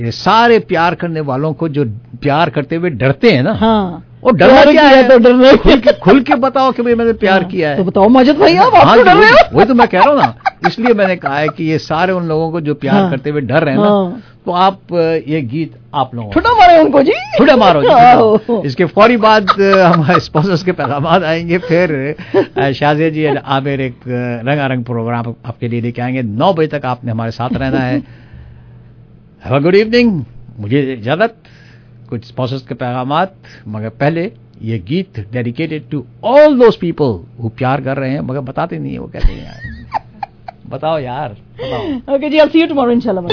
ये सारे प्यार करने वालों को जो प्यार करते हुए डरते हैं ना, हाँ, वो डरना क्या है? तो डरना खुल के बताओ कि भाई मैंने प्यार किया है। तो बताओ माजिद भाई, आप क्यों डर रहे हो? वही तो मैं कह रहा हूँ ना, इसलिए मैंने कहा है कि ये सारे उन लोगों को जो प्यार करते हुए डर रहे हैं ना, तो आप ये गीत आप लोगों छुट्टा मारे उनको जी, छुट्टा मारो जी। इसके फौरी बाद हमारे स्पॉन्सर्स के पैगाम आएंगे, फिर शाजिया जी आमिर एक रंगारंग प्रोग्राम आपके लिए लेके आएंगे। 9 बजे तक आपने हमारे साथ रहना है। Have a good evening. मुझे इजाजत, कुछ स्पॉन्सर्स के पैगामात, मगर पहले ये गीत dedicated to all those people वो प्यार कर रहे हैं मगर बताते नहीं है, वो कहते हैं यार बताओ यार, बताओ। ओके जी, I'll see you tomorrow इंशाल्लाह।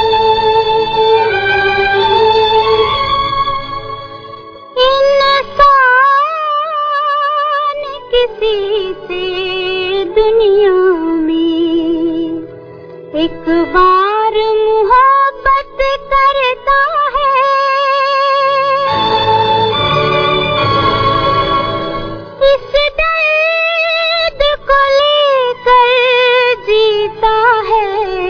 इंसान किसी से दुनिया में एक बार मोहब्बत करता है, इस दर्द को लेकर जीता है,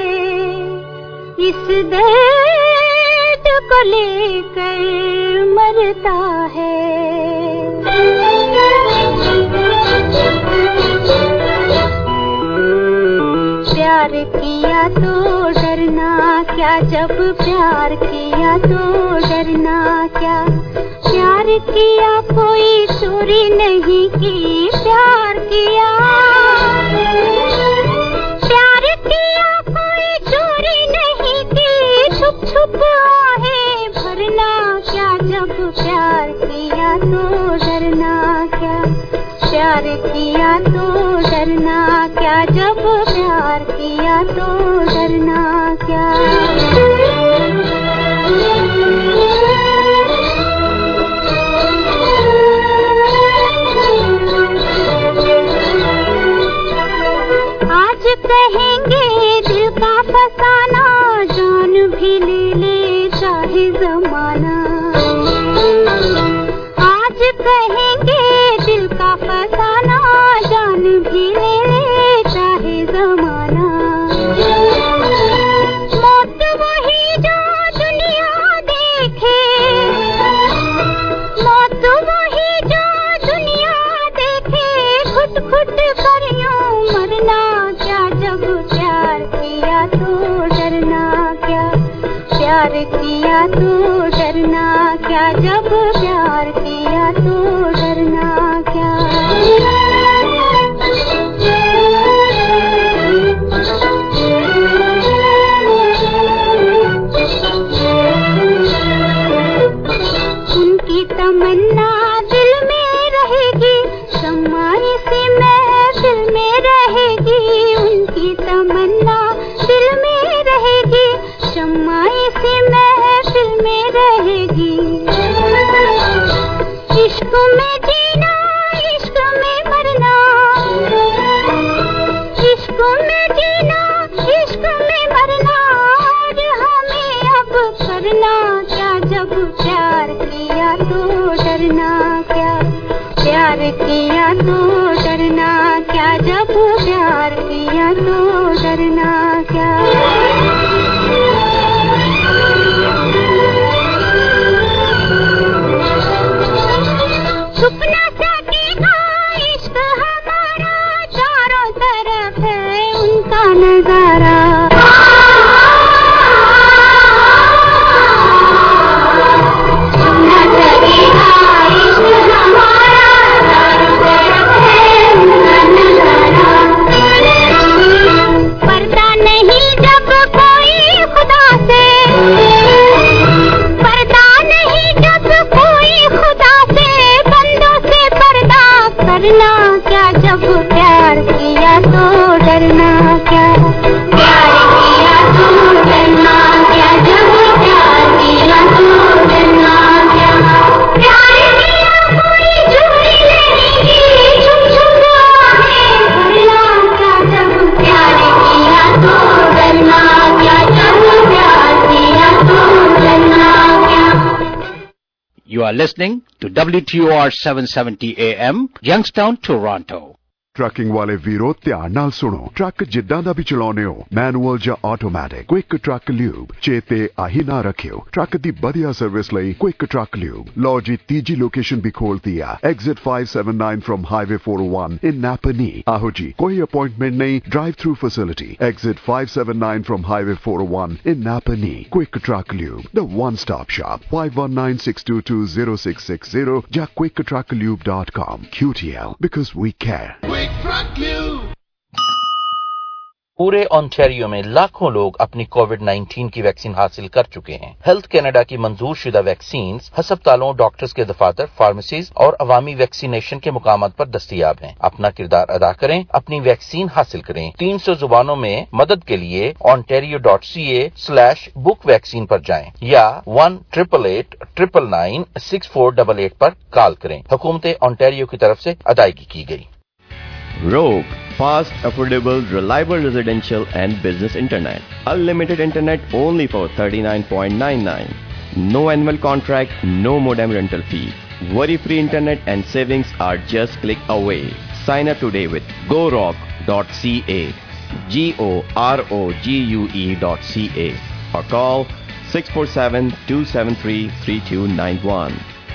इस दर्द को लेकर मरता है। प्यार किया तो डरना क्या, जब प्यार किया तो डरना क्या, प्यार किया कोई चोरी नहीं की, प्यार किया, प्यार किया कोई चोरी नहीं की, छुप छुप आहें भरना क्या, जब प्यार किया तो डरना क्या, प्यार किया तो डरना क्या, जब प्यार किया तो डरना क्या। आज कहेंगे दिल का फसाना, जान भी ले ले चाहे जमाना, आज कहेंगे दिल का फसाना, जान भी ले ले चाहे जमाना। मौत वही जो दुनिया देखे, मौत वही जो दुनिया देखे, खुद खुद कर यूं मरना क्या, जब प्यार किया तो डरना क्या, प्यार किया तो डरना क्या, जब प्यार किया तो डरना क्या। उनकी तमन्ना दिल में रहेगी, समाई सी महफिल में रहेगी, उनकी तमन्ना दिल में रहेगी, समाई सी महफिल में रहेगी। इश्क में जीना इश्क में मरना, इश्क में जीना इश्क में मरना, और हमें अब करना क्या, जब प्यार किया तो डरना क्या, प्यार किया तो डरना क्या, जब प्यार किया तो डरना क्या। छुप ना सकेगा इश्क हमारा, चारों तरफ है उनका नजारा। डरना क्या, जब प्यार किया तो डरना क्या, प्यार किया तो डरना क्या, जब प्यार किया तो डरना क्या, प्यार किया कोई चोरी नहीं की, छुप छुप आहें भरना क्या, जब प्यार किया तो डरना क्या, जब प्यार किया तो डरना क्या। You are listening to WTOR 770 AM, Youngstown, Toronto. Trucking वाले वीरो ध्यान नाल सुनो। ट्रक जिद्दां दा भी चलाउने हो, मैनुअल या ऑटोमैटिक, क्विक ट्रक ल्यूब चेते आही ना रखियो। ट्रक दी बढ़िया सर्विस लई क्विक ट्रक ल्यूब। लो जी तीजी लोकेशन भी खोल दिया, exit 579 from highway 401 in Napanee. आहो जी, कोई अपॉइंटमेंट नहीं, drive through facility, exit 579 from highway 401 in Napanee. Quick truck lube, the one stop shop, 5196220660 या quicktrucklube.com। QTL, because we care। पूरे ओंटारियो में लाखों लोग अपनी कोविड-19 की वैक्सीन हासिल कर चुके हैं। हेल्थ कनाडा की मंजूर शुदा वैक्सीन हस्पतालों, डॉक्टर्स के दफातर, फार्मेसीज और अवामी वैक्सीनेशन के मुकामात पर दस्तयाब हैं। अपना किरदार अदा करें, अपनी वैक्सीन हासिल करें। 300 जुबानों में मदद के लिए ontario.ca/book वैक्सीन पर जाएं या 1-888-999-6488 पर कॉल करें। हुकूमत ओंटारियो की तरफ से अदायगी की गई। Rogue, fast, affordable, reliable residential and business internet. Unlimited internet only for $39.99. No annual contract, no modem rental fee. Worry-free internet and savings are just click away. Sign up today with gorogue.ca, GOROGUE.ca, or call 647-273-3291,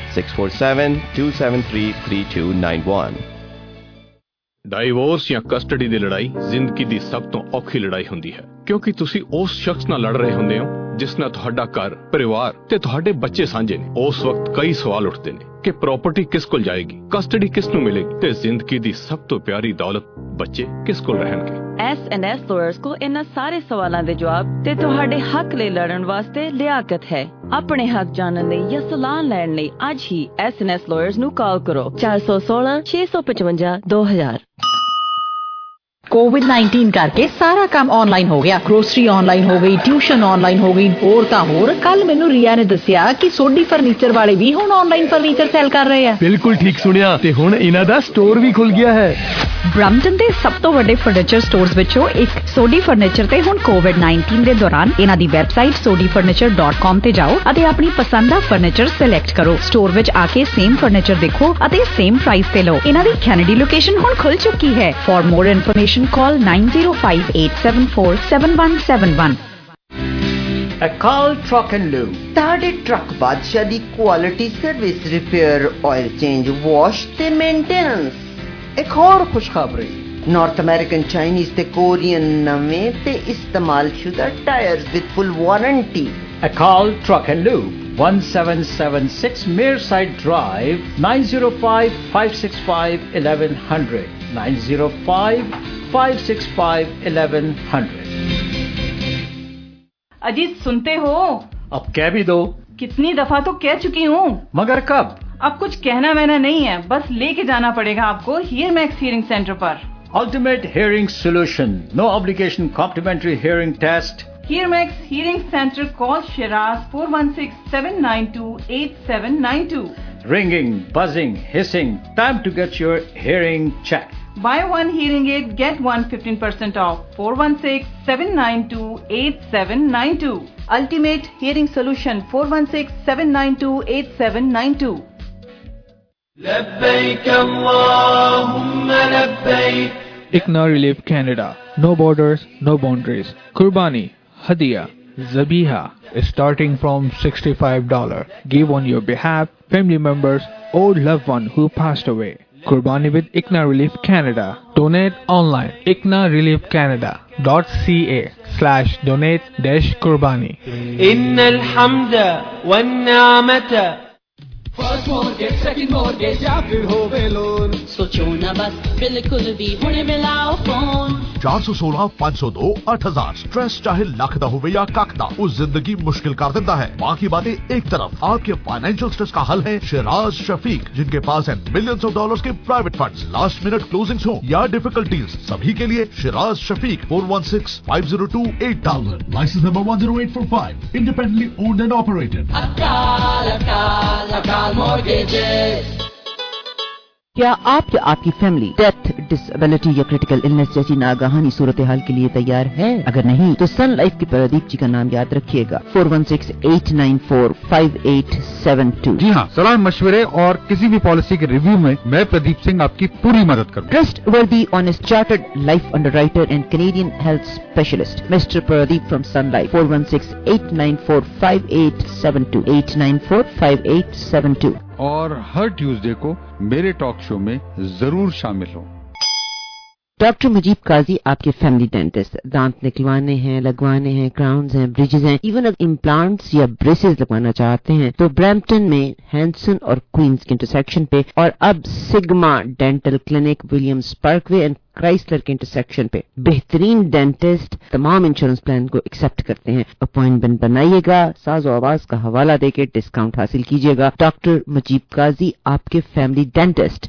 647-273-3291। Divorce ਜਾਂ custody ਦੀ ਲੜਾਈ ਜ਼ਿੰਦਗੀ ਦੀ ਸਭ ਤੋਂ ਔਖੀ ਲੜਾਈ ਹੁੰਦੀ ਹੈ, ਕਿਉਂਕਿ ਤੁਸੀਂ ਉਸ ਸ਼ਖਸ ਨਾਲ ਲੜ ਰਹੇ ਹੁੰਦੇ ਹੋ ਜਿਸ ਨਾਲ ਤੁਹਾਡਾ ਘਰ, ਪਰਿਵਾਰ ਤੇ ਤੁਹਾਡੇ ਬੱਚੇ ਸਾਂਝੇ ਨੇ। ਉਸ ਵਕਤ ਕਈ ਸਵਾਲ ਉੱਠਦੇ ਨੇ ਕਿ ਪ੍ਰਾਪਰਟੀ ਕਿਸ ਕੋਲ ਜਾਏਗੀ, ਕਸਟਡੀ ਕਿਸ ਨੂੰ ਮਿਲੇਗੀ ਤੇ ਜ਼ਿੰਦਗੀ ਦੀ ਸਭ ਤੋਂ ਪਿਆਰੀ ਦੌਲਤ ਬੱਚੇ ਕਿਸ ਕੋਲ ਰਹਿਣਗੇ। S&S lawyers को इन्हां सारे सवालों के जवाब ते तुहाडे हक लई लड़न वास्ते लियाकत है। अपने हक जानने लई या सलाह लैण लई आज ही S&S lawyers ਨੂੰ कॉल करो 416 655 2000। कोविड-19 करके सारा काम ऑनलाइन हो गया। ग्रोसरी ऑनलाइन हो गई, ट्यूशन ऑनलाइन हो गई, होर तां होर। कल मैनू रिया ने दस्सिया कि सोडी फर्नीचर वाले भी हुण ऑनलाइन फर्नीचर सेल कर रहे हैं। बिल्कुल ठीक सुनिया, ते हुण इन्हां दा स्टोर भी खुल गया है। ब्रम्पटन दे सब तो वड्डे फर्नीचर स्टोर्स विचों एक सोडी फर्नीचर ते हुण कोविड-19 दे दौरान इन्हां दी वैबसाइट sodifurniture.com ते जाओ अते अपनी पसंद दा फर्नीचर सिलेक्ट करो। स्टोर विच आके सेम फर्नीचर देखो अते सेम प्राइस ते लो। इन्हां दी कैनेडी लोकेशन हुण खुल चुकी है। For more information call 9058747171। Akal Truck and Lube। ताड़े ट्रक बादशाह दी quality service, repair, oil change, wash ते मेंटेनेंस। एक और खुशखबरी, नॉर्थ अमेरिकन, चाइनीज ते कोरियन नवे ते इस्तेमाल शुदा tyres with full warranty. Akal Truck and Lube, 1776 Mearside Drive, 905-565-1100, 905-565-1100। Ajit सुनते हो? अब कह भी दो। कितनी दफा तो कह चुकी हूँ, मगर कब? अब कुछ कहना वहना नहीं है, बस लेके जाना पड़ेगा आपको हियर मैक्स हियरिंग सेंटर पर। Ultimate Hearing Solution, no obligation complimentary hearing test। Here Max Hearing Center, call Shiraz 416-792-8792. Ringing, buzzing, hissing, time to get your hearing checked. Buy one hearing aid, get one 15% off. 416-792-8792. Ultimate Hearing Solution, 416-792-8792. لبيك اللهم لبيك. ICNA Relief Canada. No borders, no boundaries. Qurbani, Hadiya, Zabiha is starting from $65. Give on your behalf, family members or loved one who passed away. Qurbani with ICNA Relief Canada. Donate online. ICNAReliefCanada.ca/donate-Qurbani. إن الحمد والنعمة। First mortgage, second mortgage या फिर होवे loan, सोचो ना बस बिल्कुल भी हुणे मिलाओ फोन। 416-502-8000। स्ट्रेस चाहे लख दा होवे या कख दा, उस जिंदगी मुश्किल कर देता है। बाकी बातें एक तरफ, आपके फाइनेंशियल स्ट्रेस का हल है शिराज शफीक, जिनके पास है मिलियंस ऑफ डॉलर्स के private funds. Last minute closings हो या डिफिकल्टीज, सभी के लिए Shiraz Shafiq. 416-502-8000। Licence number 10845। Independently owned and operated. Akal Akal Akal mortgages। क्या आप या आपकी फैमिली डेथ, डिसेबिलिटी या क्रिटिकल इलनेस जैसी नागाहानी सूरत हाल के लिए तैयार है? अगर नहीं तो सन लाइफ के प्रदीप जी का नाम याद रखिएगा, 4168945872। जी हाँ, सलाह मशवरे और किसी भी पॉलिसी के रिव्यू में मैं प्रदीप सिंह आपकी पूरी मदद करूँगा। Trustworthy, honest, chartered life underwriter and Canadian health specialist mister Pradeep from Sun Life, 4168945872, 8945872। और हर ट्यूसडे को मेरे टॉक शो में जरूर शामिल हो। डॉक्टर मुजीब काजी आपके फैमिली डेंटिस्ट। दांत निकलवाने हैं, लगवाने हैं, क्राउन्स हैं, ब्रिजेस हैं, इवन अगर इम्प्लांट्स या ब्रेसेस लगवाना चाहते हैं तो ब्रैम्पटन में हैंसन और क्वींस के इंटरसेक्शन पे, और अब Sigma dental clinic Williams Parkway and Chrysler के इंटरसेक्शन पे बेहतरीन डेंटिस्ट तमाम इंश्योरेंस प्लान को एक्सेप्ट करते हैं। अपॉइंटमेंट बनाइएगा, साज़ो आवाज का हवाला देके डिस्काउंट हासिल कीजिएगा। डॉक्टर मुजीब काजी आपके फैमिली डेंटिस्ट,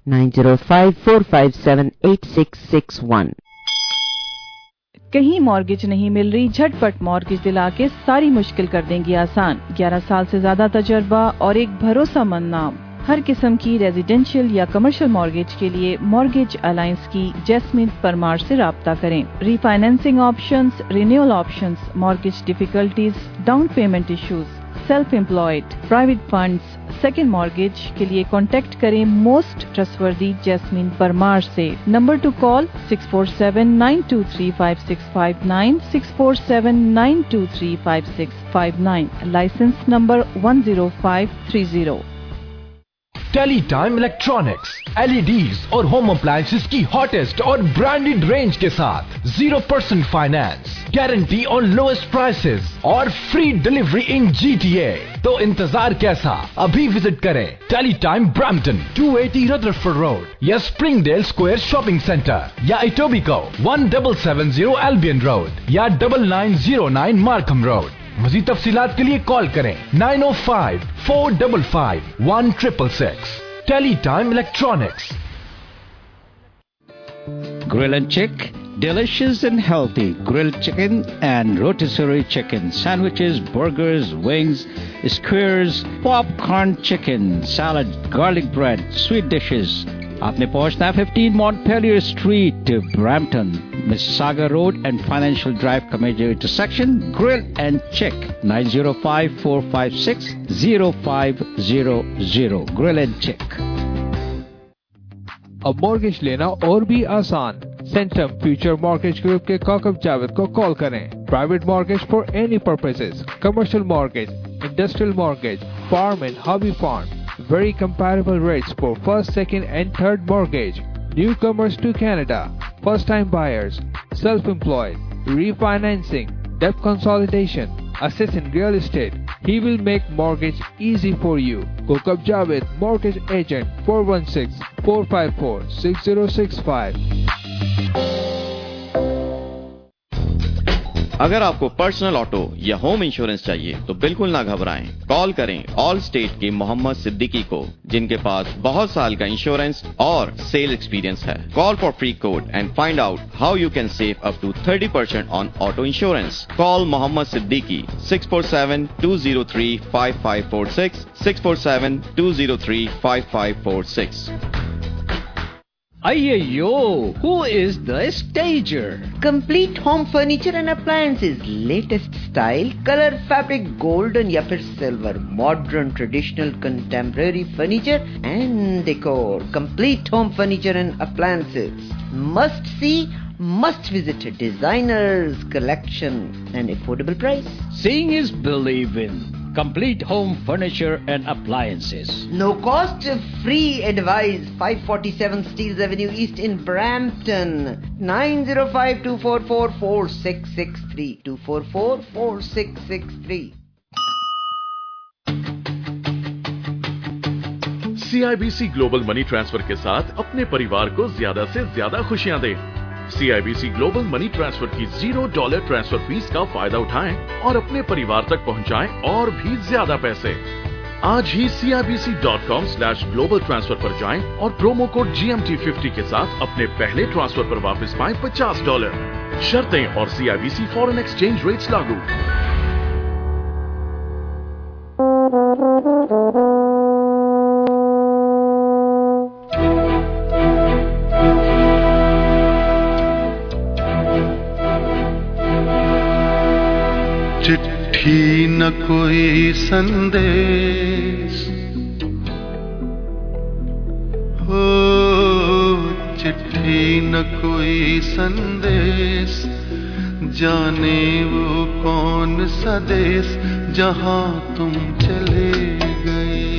9054578661। कहीं मॉर्गेज नहीं मिल रही? झटपट मॉर्गेज दिला के सारी मुश्किल कर देंगी आसान। 11 साल से ज्यादा तजर्बा और एक भरोसामंद नाम। हर किस्म की रेजिडेंशियल या कमर्शियल मॉर्गेज के लिए मॉर्गेज अलायंस की जैस्मिन परमार से राब्ता करें। Refinancing options, renewal options, mortgage difficulties, down payment issues, self employed, private funds, second mortgage के लिए कांटेक्ट करें मोस्ट ट्रस्टवर्दी जैस्मिन परमार से। Number to call 6479235659, 6479235659, licence number 10530। Teletime electronics, LEDs और होम अप्लायंसेस की हॉटेस्ट और ब्रांडेड रेंज के साथ 0% finance, guarantee on lowest prices और फ्री डिलीवरी इन GTA। तो इंतजार कैसा? अभी विजिट करें टेलीटाइम ब्रैम्पटन, 280 रदरफोर्ड रोड या स्प्रिंगडेल स्क्वायर शॉपिंग सेंटर, या इटोबिको 1770 एल्बियन रोड या 9909 मार्कम रोड। मज़ीद तफसीलात के लिए कॉल करें 905-455-1666। Teletime electronics. Grill and Chick, delicious and healthy grilled chicken and rotisserie chicken, sandwiches, burgers, wings, skewers, popcorn chicken, salad, garlic bread, sweet dishes. आपने पहुंचना है 15 Montpelier Street, Brampton, Mississauga Road and Financial Drive का major intersection. Grill and Chick, 905-456-0500. Grill and Chick. अब mortgage लेना और भी आसान। Centum future mortgage group के काकब जावेद को कॉल करें। Private mortgage for any purposes, commercial mortgage, industrial mortgage, farm and hobby farm. Very comparable rates for first, second and third mortgage. Newcomers to Canada, first-time buyers, self-employed, refinancing, debt consolidation, assist in real estate. He will make mortgage easy for you. Kokab Javed, Mortgage Agent, 416-454-6065. अगर आपको personal auto या home insurance चाहिए तो बिल्कुल ना घबराएं। Call करें all state के मोहम्मद सिद्दीकी को, जिनके पास बहुत साल का इंश्योरेंस और सेल एक्सपीरियंस है। Call for free quote and find out how you can save up to 30% on auto insurance. Call Mohammed Siddiqui 647-203-5546, 647-203-5546. Ayyo, who is the stager? Complete home furniture and appliances, latest style, color, fabric, golden या फिर silver, modern, traditional, contemporary furniture and decor. Complete home furniture and appliances. Must see, must visit. Designers collection and affordable price. Seeing is believing. Complete home furniture and appliances. No cost, free advice. 547 Steeles Avenue East in Brampton. 905-244-4663. 244-4663. CIBC global money transfer के साथ अपने परिवार को ज्यादा से ज्यादा खुशियां दें। CIBC ग्लोबल मनी ट्रांसफर की $0 ट्रांसफर फीस का फायदा उठाएं और अपने परिवार तक पहुंचाएं और भी ज्यादा पैसे। आज ही CIBC.com/global transfer पर जाएं और प्रोमो कोड GMT50 के साथ अपने पहले ट्रांसफर पर वापस पाएं $50। शर्तें और CIBC फॉरेन एक्सचेंज रेट्स लागू। न कोई संदेश, हो चिट्ठी न कोई संदेश, जाने वो कौन सा देश जहां तुम चले गए।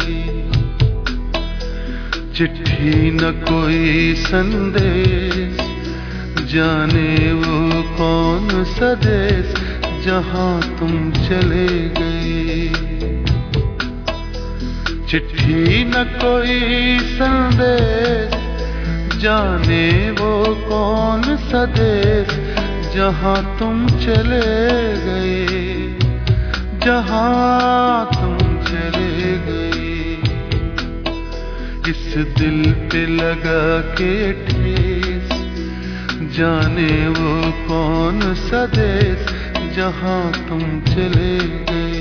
चिट्ठी न कोई संदेश, जाने वो कौन सा देश जहां तुम चले गए। चिट्ठी न कोई संदेश, जाने वो कौन सा देश जहां तुम चले गए, जहां तुम चले गए। इस दिल पे लगा के ठेस, जाने वो कौन सा देश जहां तुम चले गए।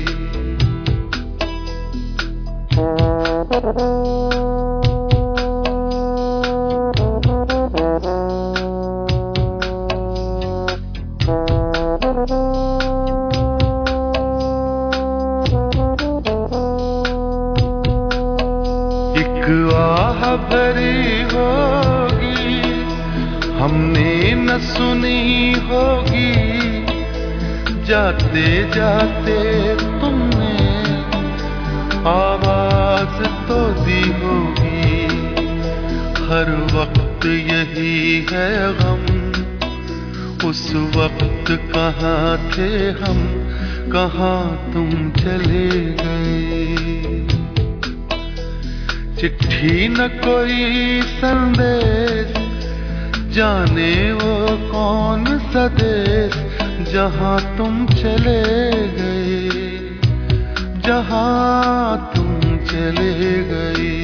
भरी होगी हमने न सुनी होगी, जाते जाते तुमने आवाज तो दी होगी। हर वक्त यही है गम, उस वक्त कहाँ थे हम, कहाँ तुम चले गए। चिट्ठी न कोई संदेश, जाने वो कौन सा देश जहां तुम चले गए, जहां तुम चले गए।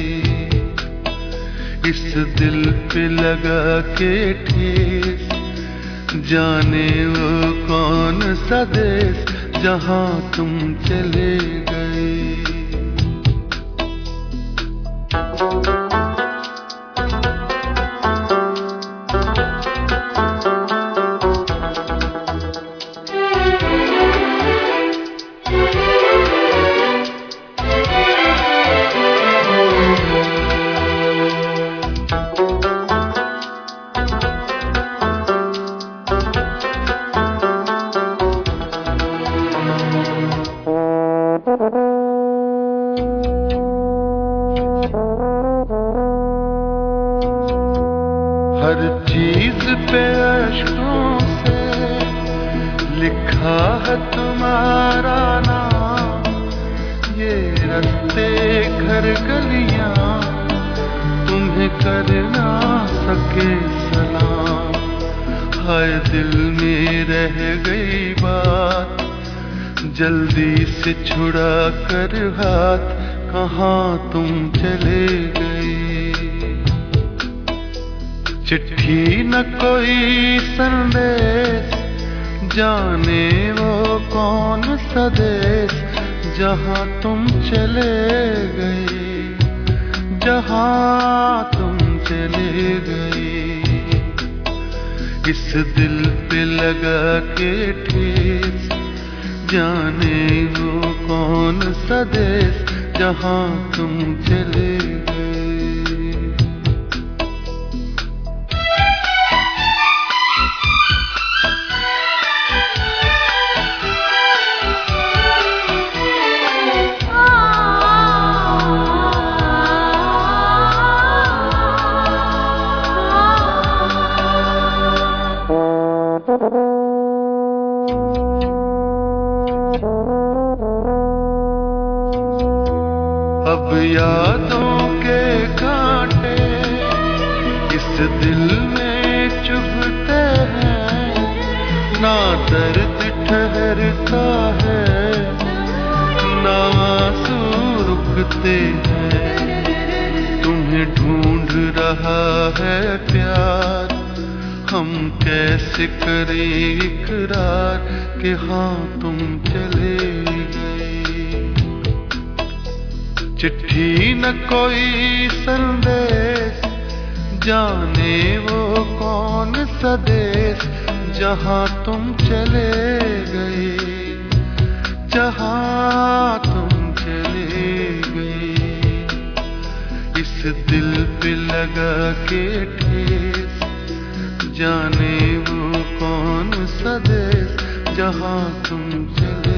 इस दिल पे लगा के ठेस, जाने वो कौन सा देश जहां तुम चले गए। हर चीज पे अश्कों से लिखा है तुम्हारा नाम, ये रास्ते घर गलियां तुम्हें कर ना सके सलाम। हाय दिल में रह गई बात, जल्दी से छुड़ा कर हाथ, कहाँ तुम चले गए। चिट्ठी न कोई संदेश, जाने वो कौन सा देश जहां तुम चले गए, जहां तुम चले गए। इस दिल पे लगा के ठेस, जाने वो कौन सा देश जहां तुम चले गए। अब यादों के कांटे इस दिल में चुभते हैं, ना दर्द ठहरता है, ना आंसू रुकते हैं। तुम्हें ढूंढ रहा है प्यार, हम कैसे करें इकरार कि हाँ तुम चले गए। चिट्ठी न कोई संदेश, जाने वो कौन सा देश जहां तुम चले गए, जहां तुम चले गए, इस दिल पे लगा के ठेस, जाने वो कौन सा देश जहां तुम चले।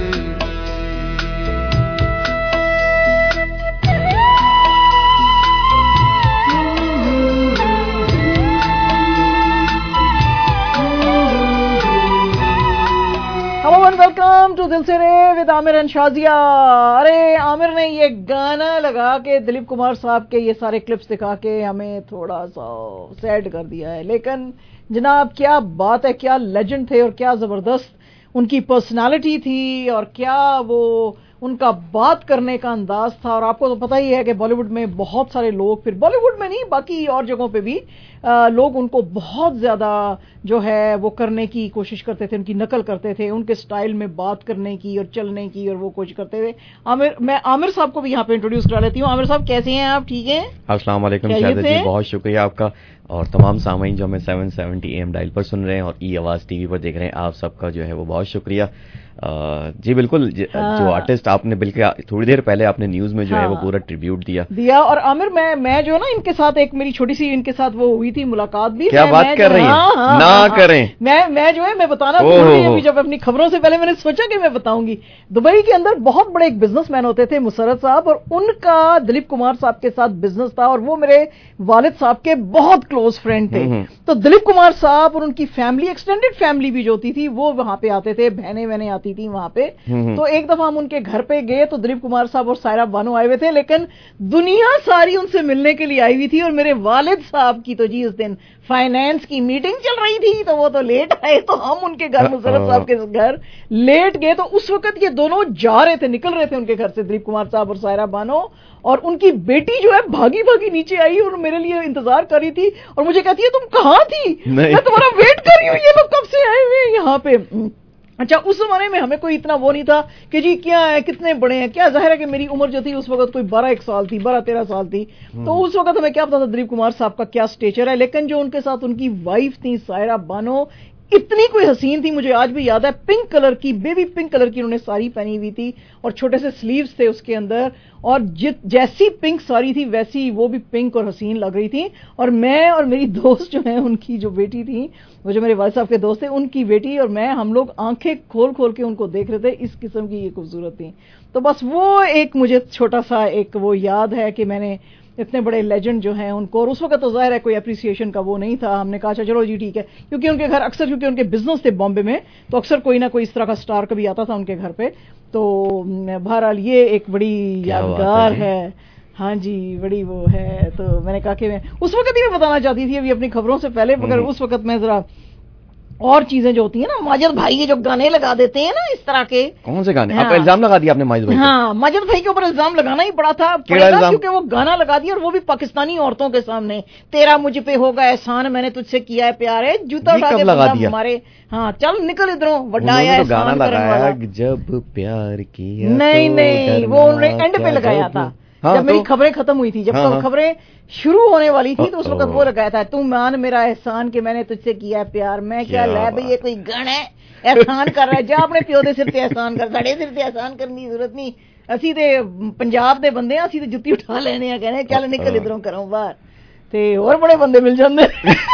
वेलकम टू दिल से रे विद आमिर एंड शाजिया। अरे आमिर ने ये गाना लगा के दिलीप कुमार साहब के ये सारे क्लिप्स दिखा के हमें थोड़ा सा सैड कर दिया है, लेकिन जनाब क्या बात है, क्या लेजेंड थे और क्या जबरदस्त उनकी पर्सनालिटी थी और क्या वो उनका बात करने का अंदाज था। और आपको तो पता ही है कि बॉलीवुड में बहुत सारे लोग, फिर बॉलीवुड में नहीं बाकी और जगहों पे भी लोग उनको बहुत ज्यादा जो है वो करने की कोशिश करते थे, उनकी नकल करते थे, उनके स्टाइल में बात करने की और चलने की और वो कोशिश करते थे। मैं आमिर साहब को भी यहाँ पे इंट्रोड्यूस करा लेती हूँ। आमिर साहब कैसे हैं आप? ठीक हैं? अस्सलाम वालेकुम शाहिदा जी, बहुत शुक्रिया आपका और तमाम सामीन जो हमें 770 AM डायल पर सुन रहे हैं और ई आवाज टीवी पर देख रहे हैं, आप सबका जो है वो बहुत शुक्रिया। जी बिल्कुल, जो आर्टिस्ट आपने बिल्कुल थोड़ी देर पहले आपने न्यूज में जो है वो पूरा ट्रिब्यूट दिया। और आमिर मैं जो है ना इनके साथ एक मेरी छोटी सी इनके साथ वो हुई थी मुलाकात भी। क्या बात कर रही हैं? ना करें। मैं जो है मैं बताना अभी जब अपनी खबरों से पहले मैंने सोचा कि मैं बताऊंगी। दुबई के अंदर बहुत बड़े एक बिजनेसमैन होते थे मुसर्रत साहब, और उनका दिलीप कुमार साहब के साथ बिजनेस था और वो मेरे वालिद साहब के बहुत क्लोज फ्रेंड थे। तो दिलीप कुमार साहब और उनकी फैमिली, एक्सटेंडेड फैमिली भी जो होती थी, वो वहां पे आते थे, बहनें आती थी वहां पे। तो एक दफा हम उनके घर पे गए तो दिलीप कुमार साहब और सायरा बानो आए हुए थे, लेकिन दुनिया सारी उनसे मिलने के लिए आई हुई थी। और मेरे वालिद साहब की तो जी उस दिन फाइनेंस की मीटिंग चल रही थी, तो वो तो लेट आए, तो हम उनके घर मुसर्रत साहब के घर लेट गए। तो उस वक्त ये दोनों जा रहे थे, निकल रहे थे उनके घर से, दिलीप कुमार साहब और सायरा बानो, और उनकी बेटी जो है भागी भागी नीचे आई और मेरे लिए इंतजार कर रही थी और मुझे कहती है तुम कहाँ थी? मैं तुम्हारा वेट कर रही हूँ, ये लोग कब से आए हुए यहाँ पे। अच्छा, उस जमाने में हमें कोई इतना वो नहीं था कि जी क्या है, कितने बड़े हैं, क्या जाहिर है कि मेरी उम्र जो थी उस वक्त कोई 12-1 साल थी, 12-13 साल थी। तो उस वक्त हमें क्या पता था दिलीप कुमार साहब का क्या स्टेचर है। लेकिन जो उनके साथ उनकी वाइफ थी सायरा बानो, इतनी कोई हसीन थी, मुझे आज भी याद है, पिंक कलर की, बेबी पिंक कलर की उन्होंने साड़ी पहनी हुई थी और छोटे से स्लीव्स थे उसके अंदर, और जैसी पिंक साड़ी थी वैसी वो भी पिंक और हसीन लग रही थी। और मैं और मेरी दोस्त जो है, उनकी जो बेटी थी, वो जो मेरे वालिद साहब के दोस्त थे, उनकी बेटी और मैं, हम लोग आंखें खोल खोल के उनको देख रहे थे, इस किस्म की ये खूबसूरत थी। तो बस वो एक मुझे छोटा सा एक वो याद है कि मैंने इतने बड़े लेजेंड जो हैं उनको, और उस वक्त तो जाहिर है कोई अप्रिसिएशन का वो नहीं था। हमने कहा चलो जी ठीक है, क्योंकि उनके घर अक्सर, क्योंकि उनके बिजनेस थे बॉम्बे में, तो अक्सर कोई ना कोई इस तरह का स्टार कभी आता था उनके घर पे। तो बहरहाल ये एक बड़ी यादगार है। हाँ जी, बड़ी वो है। तो मैंने कहा कि मैं उस वक्त ही मैं बताना चाहती थी अभी अपनी खबरों से पहले, मगर उस वक्त मैं जरा और चीजें जो होती है ना, माजिद भाई के जो गाने लगा देते हैं ना इस तरह के। कौन से गाने? आप इल्जाम लगा दिया आपने माजिद भाई? हाँ, माजिद भाई के ऊपर इल्जाम लगाना ही पड़ा था, क्योंकि वो गाना लगा दिया और वो भी पाकिस्तानी औरतों के सामने। तेरा मुझ पे होगा एहसान, मैंने तुझसे किया है प्यार है, जूता उठा के हमारे, हाँ चल निकल इधरों, बड़ा आया गाना लगाया जब प्यार किया। नहीं, वो उन्होंने एंड पे लगाया था जब मेरी खबरें खत्म हुई थी, जब खबरें शुरू होने वाली थी, तो उस वक्त वो लगाया था, तुम मान मेरा एहसान कि मैंने तुझसे किया है प्यार। मैं क्या लै भाई, ये कोई गण है एहसान कर रहा है? जा अपने प्यो दे सिर ते एहसान कर, साढ़े सिर ते एहसान करने की जरूरत नहीं। असी ते पंजाब दे बंदे हैं, असी ते जुत्ती उठा लेने हैं, कहने चल निकल इधरों करो बाहर, ते और बड़े बंदे मिल जाते।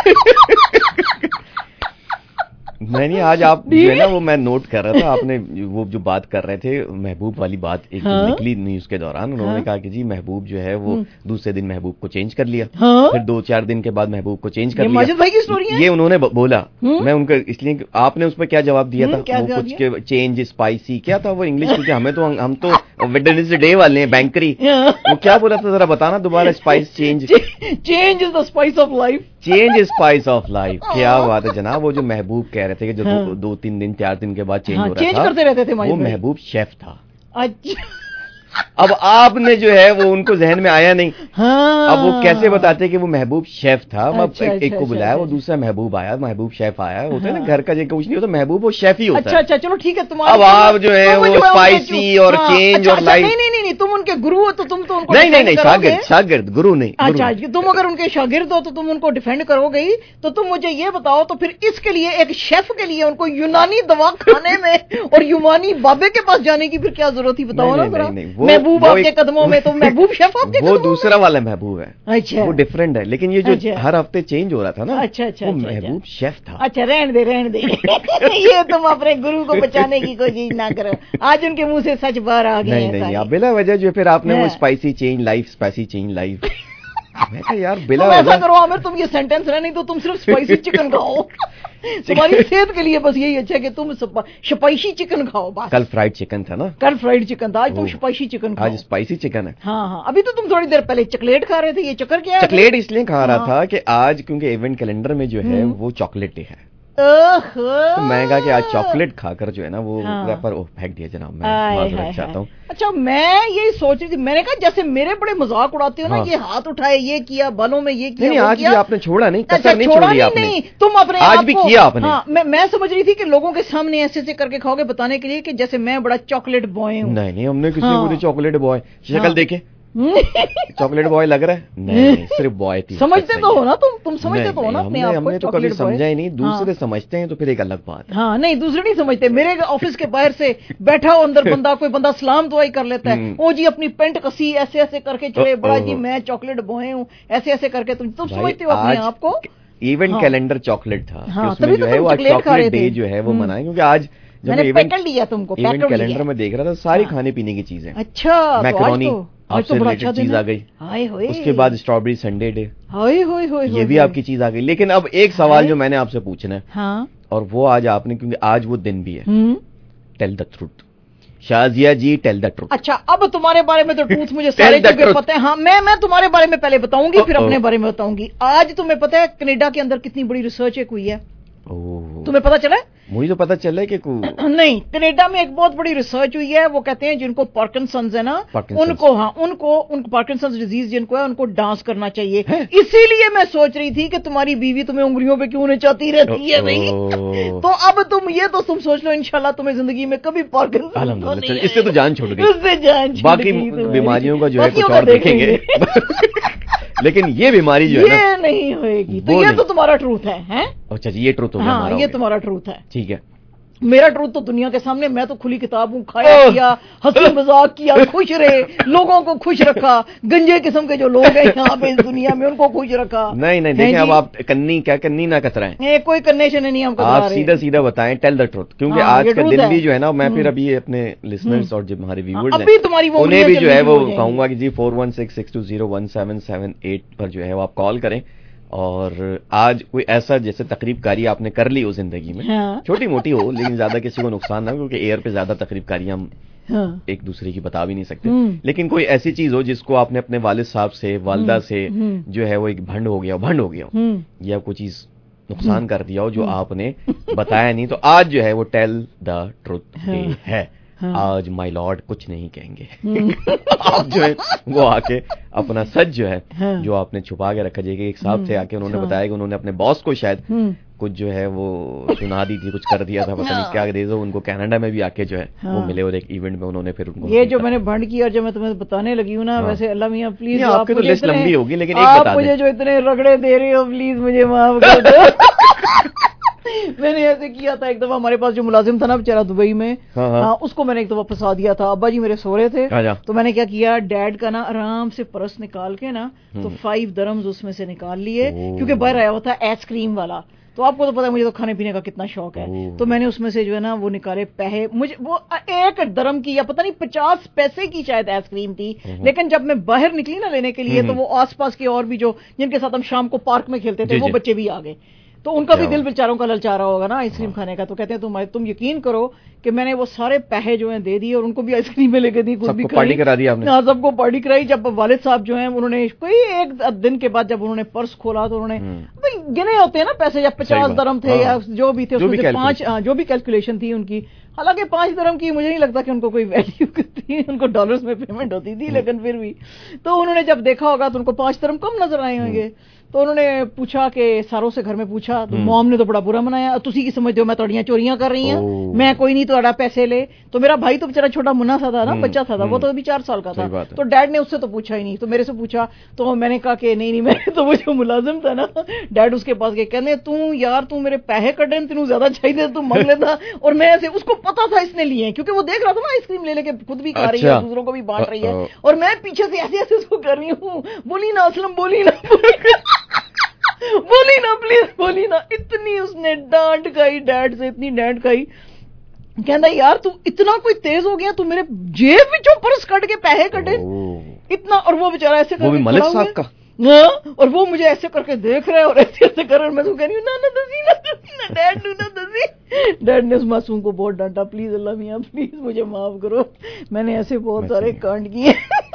नहीं, आज आप जो है ना वो मैं नोट कर रहा था, आपने वो जो बात कर रहे थे महबूब वाली बात एक निकली न्यूज के दौरान, उन्होंने कहा कि जी महबूब जो है वो दूसरे दिन महबूब को चेंज कर लिया, फिर 2-4 दिन के बाद महबूब को चेंज कर लिया। माजिद भाई की स्टोरी है ये, उन्होंने बोला। मैं उनका इसलिए, आपने उस पर क्या जवाब दिया था? वो कुछ के चेंज स्पाइसी क्या था वो इंग्लिश, क्योंकि हम तो वेडनेसडे डे वाले हैं, बैंकरी। वो क्या बोला था जरा बताना दोबारा? Spice change is the spice of life, change is spice of life. क्या बात है जनाब। वो जो महबूब कह रहे थे कि जो 2-3 दिन 4 दिन के बाद चेंज हो रहा था, करते रहते थे, वो महबूब शेफ था। अच्छा अब आपने जो है वो उनको जहन में आया नहीं। हाँ। अब वो कैसे बताते कि वो महबूब शेफ था। अच्छा, एक को बुलाया, वो दूसरा महबूब आया, महबूब शेफ आया। होता है ना घर का जगह कुछ नहीं होता, महबूब वो शेफ ही होता है। अच्छा, चलो ठीक है। तुम्हारा अब आप जो है वो स्पाइसी और चेंज और लाइफ। नहीं, तुम उनके गुरु हो तो तुम तो उनको नहीं, शागिर्द, गुरु नहीं। अच्छा, तुम अगर उनके शागिर्द हो तो तुम उनको डिफेंड करोगे ही। तो तुम मुझे ये बताओ, तो फिर इसके लिए एक शेफ के लिए उनको यूनानी दवा खाने में और यूनानी बाबे के पास जाने की फिर क्या जरूरत थी? बताओ ना जरा। महबूब आपके कदमों में, तो महबूब शेफ आपके वो दूसरा वाला महबूब है। अच्छा, वो डिफरेंट है। लेकिन ये जो हर हफ्ते चेंज हो रहा था ना, अच्छा, वो महबूब शेफ था। अच्छा, रहने दे ये तुम अपने गुरु को बचाने की कोशिश ना करो। आज उनके मुंह से सच बाहर आ गए। नहीं, आप बिला वजह जो फिर आपने वो स्पाइसी चेंज लाइफ मैं कहा यार बिला ऐसा करो आमिर, तुम ये सेंटेंस नहीं तो तुम सिर्फ स्पाइसी चिकन खाओ। तुम्हारी सेहत के लिए बस यही अच्छा है कि तुम स्पाइसी चिकन खाओ बस। कल फ्राइड चिकन था ना, आज तुम स्पाइसी चिकन खाओ। आज स्पाइसी चिकन है। हाँ, अभी तो तुम थोड़ी देर पहले चॉकलेट खा रहे थे। ये चक्कर क्या है? चॉकलेट इसलिए खा रहा था कि आज क्योंकि इवेंट कैलेंडर में जो है वो चॉकलेट डे है। तो मैं कहा कि आज चॉकलेट खाकर जो है ना वो रैपर फेंक दिया जनाब, मैं माजरत चाहता हूँ। अच्छा, मैं यही सोच रही थी, मैंने कहा जैसे मेरे बड़े मजाक उड़ाते हो ना, ये हाथ उठाए, ये किया, बालों में ये किया, नहीं, आज भी आपने छोड़ा नहीं, कसर नहीं छोड़ी आपने। नहीं, तुम अपने आज भी किया आपने। हाँ, मैं समझ रही थी कि लोगों के सामने ऐसे करके खाओगे, बताने के लिए कि जैसे मैं बड़ा चॉकलेट बॉय हूँ। नहीं, हमने किसी को चॉकलेट बॉय शक्ल देखे चॉकलेट बॉय लग रहा है? नहीं, सिर्फ बॉय थी। समझते तो हो ना तुम समझते तो हो ना अपने आप को? हमने तो कभी समझा ही नहीं। दूसरे समझते हैं तो फिर एक अलग बात है। हाँ, नहीं, दूसरे नहीं समझते। मेरे ऑफिस के बाहर से बैठा हो अंदर बंदा, कोई बंदा सलाम दुआई कर लेता है, ओ जी अपनी पेंट कसी ऐसे करके चले, बड़ा जी मैं चॉकलेट बॉय हूँ, ऐसे करके तुम समझते हो अपने आप को। इवेंट कैलेंडर चॉकलेट था, उसमें जो है वो चॉकलेट डे जो है वो मनाए, क्योंकि आज मैंने पैकेट लिया तुमको, इवेंट कैलेंडर में देख रहा था सारी खाने पीने की चीजें। अच्छा, मैकरोनी आपसे रिलेटेड चीज आ गई। उसके बाद स्ट्रॉबेरी संडे डे, ये भी आपकी चीज आ गई। लेकिन अब एक सवाल जो मैंने आपसे पूछना है, और वो आज आपने, क्योंकि आज वो दिन भी है, tell the truth Shazia ji, tell the truth. अच्छा, अब तुम्हारे बारे में तो ट्रूथ मुझे सारे चीजें पता है। हाँ, मैं तुम्हारे बारे में पहले बताऊंगी, फिर अपने बारे में बताऊंगी। आज तुम्हें पता है कनाडा के अंदर कितनी बड़ी रिसर्च एक हुई है? तुम्हें पता चला? मुझे तो पता चला है कि नहीं, कनाडा में एक बहुत बड़ी रिसर्च हुई है। वो कहते हैं जिनको पार्किंसंस है ना, उनको पार्किंसंस डिजीज जिनको है, उनको डांस करना चाहिए। इसीलिए मैं सोच रही थी कि तुम्हारी बीवी तुम्हें उंगलियों पे क्यों नचाती रहती है भाई। तो अब तुम सोच लो, इंशाल्लाह तुम्हें जिंदगी में कभी पार्किंसंस, इससे तो जान छूट गई, उससे जान छूट बाकी बीमारियों का जो है कुछ और देखेंगे। लेकिन ये बीमारी जो है ये नहीं होएगी। तो ये तो तुम्हारा ट्रूथ है? अच्छा जी, ये ट्रूथ हो गया। हाँ, ये तुम्हारा ट्रूथ है। ठीक है। मेरा ट्रूथ तो दुनिया के सामने, मैं तो खुली किताब हूँ, खाया किया, हंसी मजाक किया, खुश रहे, लोगों को खुश रखा। गंजे किस्म के जो लोग हैं यहाँ पे इस दुनिया में, उनको खुश रखा। नहीं, देखें अब आप कन्नी ना कतराएं। कोई कन्नेशन नहीं, हम आप सीधा बताएं, टेल द ट्रूथ। क्योंकि आज का दिन भी जो है ना, मैं फिर अभी अपने लिसनर्स और जो हमारे व्यूअर्स हैं उन्हें भी जो है वो कहूंगा कि जी 4166201778 पर जो है वो आप कॉल करें। और आज कोई ऐसा जैसे तकरीबकारी आपने कर ली हो जिंदगी में, छोटी मोटी हो, लेकिन ज्यादा किसी को नुकसान ना हो, क्योंकि एयर पे ज्यादा तकरीबकारी हम एक दूसरे की बता भी नहीं सकते। लेकिन कोई ऐसी चीज हो जिसको आपने अपने वालिद साहब से, वालदा से जो है वो एक भंड हो गया हो, या कोई चीज नुकसान कर दिया हो जो आपने बताया नहीं, तो आज जो है वो टेल द ट्रूथ डे है। आज माय लॉर्ड कुछ नहीं कहेंगे। आप जो है वो आके अपना सच जो है जो आपने छुपा के रखा जाएगा। एक साहब थे आके, उन्होंने बताया कि उन्होंने अपने बॉस को शायद कुछ जो है वो सुना दी थी, कुछ कर दिया था, पता नहीं क्या रेजो। उनको कनाडा में भी आके जो है वो मिले, और एक इवेंट में उन्होंने फिर उनको ये जो मैंने भंड की और जो मैं तुम्हें बताने लगी हूँ ना, वैसे अल्लाह मियां प्लीज, आपकी तो लिस्ट लंबी होगी, लेकिन एक बता दें, मुझे जो इतने रगड़े दे रहे हो प्लीज मुझे माफ कर दो। मैंने ऐसे किया था एक दफा, हमारे पास जो मुलाजिम था ना बेचारा दुबई में, उसको मैंने एक दफा फंसा दिया था। अब्बा जी मेरे सो रहे थे, तो मैंने क्या किया, डैड का ना आराम से पर्स निकाल के ना तो 5 dirhams उसमें से निकाल लिए, क्योंकि बाहर आया हुआ था आइसक्रीम वाला। तो आपको तो पता है मुझे तो खाने पीने का कितना शौक है। तो मैंने उसमें से जो है ना वो निकाले पैसे, मुझे वो 1 dirham की या पता नहीं 50 पैसे की शायद आइसक्रीम थी। लेकिन जब मैं बाहर निकली ना लेने के लिए, तो वो आसपास के और भी जो जिनके साथ हम शाम को पार्क में खेलते थे वो बच्चे भी आ गए। तो उनका भी दिल बेचारों का ललचा रहा होगा ना आइसक्रीम खाने का। तो कहते हैं तुम यकीन करो कि मैंने वो सारे पैसे जो हैं दे दिए, और उनको भी आइसक्रीम में लेके दी, खुद भी पार्टी करा दी आपने। हाँ, सबको पार्टी कराई। जब वालिद साहब जो हैं उन्होंने कोई एक दिन के बाद जब उन्होंने पर्स खोला, तो उन्होंने गिने होते हैं ना पैसे, जब 50 dirham थे या जो भी थे, उसमें से 5 जो भी कैलकुलेशन थी उनकी, हालांकि 5 दिरहम की मुझे नहीं लगता कि उनको कोई वैल्यू थी, उनको डॉलर्स में पेमेंट होती थी, लेकिन फिर भी तो उन्होंने जब देखा होगा तो उनको 5 दिरहम कम नजर आए होंगे। तो उन्होंने पूछा कि सारों से घर में पूछा, तो मॉम ने तो बड़ा बुरा मनाया, तुसी की समझते हो मैं तोड़ियां चोरियां कर रही हूं, मैं कोई नहीं तोड़ा पैसे ले। तो मेरा भाई तो बेचारा छोटा मुन्ना सा था ना, बच्चा था, वो तो अभी 4 साल का था। तो डैड ने उससे तो पूछा ही नहीं, तो मेरे से पूछा। तो मैंने कहा कि नहीं मैं तो वो जो मुलाजिम था ना, डैड उसके पास गए, कहने तू यार तू मेरे पैसे कटे तेन ज्यादा चाहिए, तू मांग लेता। और मैं ऐसे, उसको पता था इसने लिए, क्योंकि वो देख रहा था ना आइसक्रीम ले लेके खुद भी खा रही है, दूसरों को भी बांट रही है, और मैं पीछे से ऐसे ऐसे उसको कर रही हूँ, बोली ना असलम, बोली ना बोली ना प्लीज, बोली ना। इतनी उसने डांट खाई डैड से, इतनी डांट खाई, कहता यार तू इतना कोई तेज हो गया, तू मेरे जेब में पर्स कट के पैसे कटे इतना। और वो बेचारा ऐसे करके मलिक साहब का, हाँ, और वो मुझे ऐसे करके देख रहा है और ऐसे ऐसे कर रहा है। मैं तो कह रही हूँ ना दसी डैड नू ना दसी। डैड ने उस मासूम को बहुत डांटा, प्लीज अल्लाह मियां प्लीज मुझे माफ करो, मैंने ऐसे बहुत सारे कांड किए।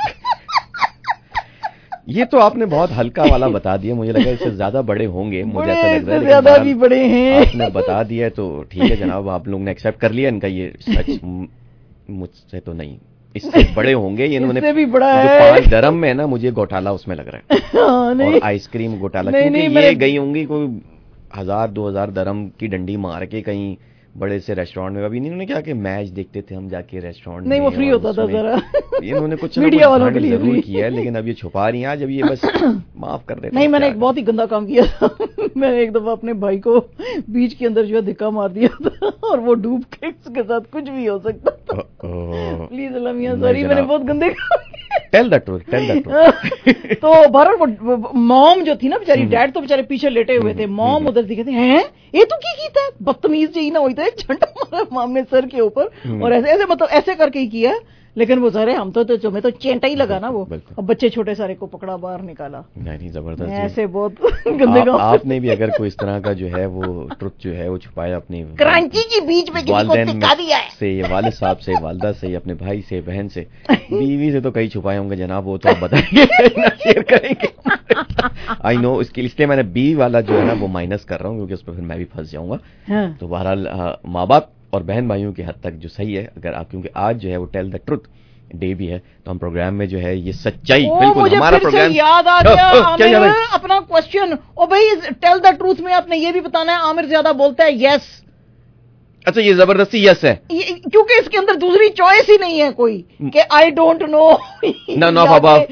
ये तो आपने बहुत हल्का वाला बता दिया, मुझे लगा इससे ज्यादा बड़े होंगे, मुझे ऐसा लग रहा है ज्यादा भी बड़े हैं। आपने बता दिया तो ठीक है जनाब, आप लोग ने एक्सेप्ट कर लिया इनका ये सच। मुझसे तो नहीं, इससे बड़े होंगे ये, इन्होंने भी बड़ा जो है। 5 दिरहम में है ना, मुझे घोटाला उसमें लग रहा है। और आइसक्रीम घोटाला, क्योंकि ये गई होंगी कोई 1000-2000 दिरहम की डंडी मार के कहीं बड़े से रेस्टोरेंट में। अभी इन्होंने क्या कि मैच देखते थे हम जाके रेस्टोरेंट में, नहीं वो फ्री होता था जरा, इन्होंने कुछ मीडिया वालों के लिए जरूर किया है, लेकिन अब ये छुपा रही हैं आज, अब ये बस माफ कर देते। नहीं मैंने एक बहुत ही गंदा काम किया था। मैंने एक दफा अपने भाई को बीच के अंदर जो है धक्का मार दिया था, और वो डूब के उसके साथ कुछ भी हो सकता था। प्लीज अल्लाह मियां सॉरी, मैंने बहुत गंदे काम। Tell the truth, tell the truth. तो बहरहाल वो मॉम जो थी ना बेचारी, डैड तो बेचारे पीछे लेटे हुए थे, मॉम उधर दिखे थे, हैं ये तो की कीता है, बदतमीज जी ना होता है, झंडा मारा मॉम ने सर के ऊपर, और ऐसे ऐसे मतलब ऐसे करके ही किया। लेकिन वो सारे हम तो मैं तो चेंटा ही लगा ना वो, अब बच्चे छोटे सारे को पकड़ा बाहर निकाला। नहीं जबरदस्त, ऐसे बहुत गंदे काम। आपने भी अगर कोई इस तरह का जो है वो ट्रुथ जो है वो छुपाया अपनी क्रांची के बीच में किसी को टिका दिया है से, वालिद साहब से, वालदा से, अपने भाई से, बहन से, बीवी से तो कई छुपाए होंगे जनाब, वो तो आप बताएंगे शेयर करेंगे। आई नो, इसलिए मैंने बीवी वाला जो है ना वो माइनस कर रहा हूँ, क्योंकि उस पर फिर मैं भी फंस जाऊंगा। तो बहरहाल माँ बाप और बहन भाइयों की हद तक जो सही है, अगर आप, क्योंकि आज जो है वो टेल द ट्रुथ डे भी है, तो हम प्रोग्राम में जो है ये सच्चाई बिल्कुल हमारा प्रोग्राम याद आ गया। आमिर अपना क्वेश्चन, ओ भाई टेल द ट्रूथ में आपने ये भी बताना है आमिर ज्यादा बोलता है, यस। अच्छा ये जबरदस्ती यस है, क्योंकि इसके अंदर दूसरी चॉइस ही नहीं है कोई कि I don't know, none of above,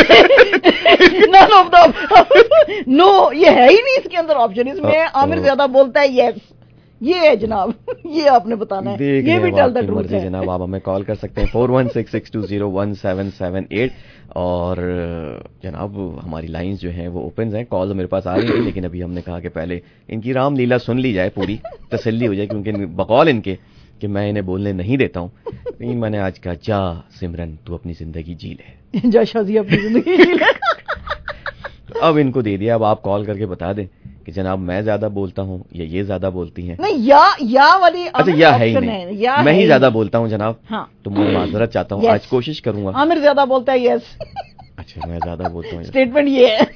none of the no, ये है ही नहीं इसके अंदर ऑप्शन। इसमें आमिर ज्यादा बोलता है यस, ये है जनाब, ये आपने बताना है, ये भी टेल द ट्रूथ है जनाब। आप हमें कॉल कर सकते हैं 4166201778, और जनाब हमारी लाइंस जो हैं वो ओपन हैं। कॉल मेरे पास आ रही थी, लेकिन अभी हमने कहा कि पहले इनकी रामलीला सुन ली जाए, पूरी तसल्ली हो जाए, क्योंकि बकौल इनके कि मैं इन्हें बोलने नहीं देता हूँ, लेकिन मैंने आज कहा जा सिमरन तू अपनी जिंदगी जी ले, जा शाजी अपनी जिंदगी जी ले। अब इनको दे दिया, अब आप कॉल करके बता दें कि जनाब मैं ज्यादा बोलता हूँ या ये ज्यादा बोलती हैं। नहीं या वाली, अच्छा या है ही नहीं, मैं ही ज्यादा बोलता हूँ जनाब। हाँ। तो मैं माजरत चाहता हूँ, आज कोशिश करूंगा। आमिर ज्यादा बोलता है, यस। अच्छा मैं ज्यादा बोलता हूँ, स्टेटमेंट ये है।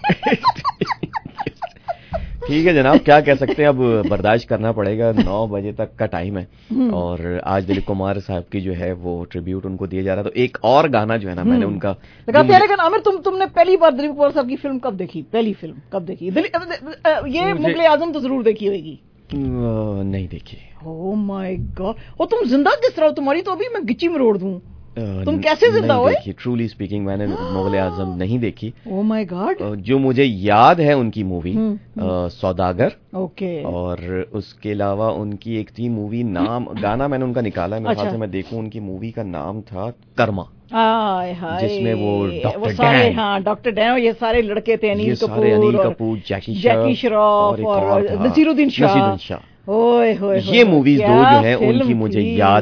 ठीक है जनाब, क्या कह सकते हैं, अब बर्दाश्त करना पड़ेगा, 9 बजे तक का टाइम है, और आज दिलीप कुमार साहब की जो है वो ट्रिब्यूट उनको दिया जा रहा है। तो एक और गाना जो है ना, मैंने उनका लेकिन आमिर तुमने पहली बार दिलीप कुमार साहब की फिल्म कब देखी? पहली फिल्म कब देखी? ये मुगले आजम तो जरूर देखी होगी। नहीं देखी। ओह माय गॉड, और तुम जिंदा किस तरह हो? तुम्हारी तो अभी मैं गिच्ची में रोड़ दूं, तुम कैसे जिंदा हो? ट्रूली स्पीकिंग मैंने मुगले आजम नहीं देखी। Oh my god. जो मुझे याद है उनकी मूवी सौदागर, ओके, और उसके अलावा उनकी एक थी मूवी, नाम गाना मैंने उनका निकाला है, मेरे ख्याल से मैं देखूं, उनकी मूवी का नाम था कर्मा, जिसमें वो डॉक्टर डैन, ये सारे लड़के थे, अनिल कपूर, जैकी श्रॉफ और नसीरुद्दीन शाह। ये मूवीज दो जो है उनकी मुझे याद हैं,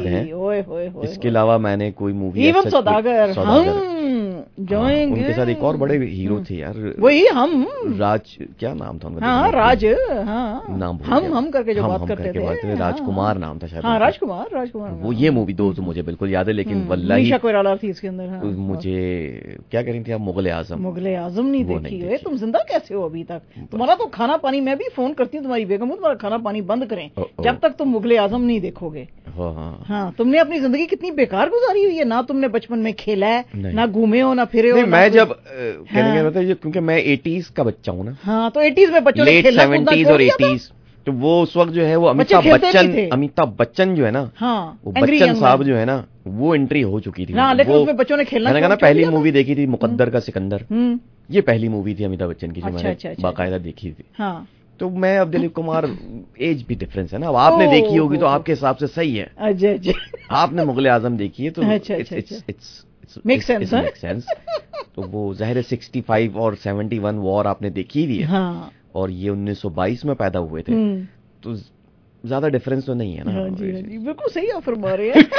इसके अलावा मैंने कोई मूवी इवन सौदागर हम जाएंगे, उनके साथ एक और बड़े हीरो थे यार, वही हम राज, क्या नाम था उनका? हाँ राज, हाँ नाम हम करके जो बात करते थे, राजकुमार नाम था शायद। हाँ राजकुमार। वो ये मूवी दोस्त मुझे बिल्कुल याद है, लेकिन वल्लाही मीशा कोइराला थी इसके अंदर। मुझे क्या कह रही थी आप? मुगले आजम नहीं देखी है? तुम जिंदा कैसे हो अभी तक? तुम्हारा तो खाना पानी, मैं भी फोन करती हूँ तुम्हारी बेगम, तुम्हारा खाना पानी बंद करें जब तक तुम मुगले आजम नहीं देखोगे। हाँ, तुमने अपनी जिंदगी कितनी बेकार गुजारी हुई है ना, तुमने बचपन में खेला है ना, घूमे हो ना फिरे हो। मैं जब कहने का मतलब, क्योंकि मैं 80s का बच्चा हूँ ना। हाँ, तो 80s में बच्चों ने खेलना, 70s और 80s, तो वो उस वक्त जो है वो अमिताभ बच्चन जो है ना, वो बच्चन साहब जो है ना, वो एंट्री हो चुकी थी। लेकिन उसमें बच्चों ने खेलना। मैंने कहा ना, पहली मूवी देखी थी मुकद्दर का सिकंदर, ये पहली मूवी थी अमिताभ बच्चन की जो मैंने बाकायदा देखी थी। तो मैं, अब दिलीप कुमार, एज भी डिफरेंस है ना, अब आपने देखी होगी तो आपके हिसाब से सही है। आपने मुगले आजम देखी है तो मेक सेंस। तो वो जाहिर है 65 और 71 वॉर आपने देखी हुई है, और ये 1922 में पैदा हुए थे, तो ज्यादा डिफरेंस तो नहीं है ना। बिल्कुल सही आप फरमा रहे हैं।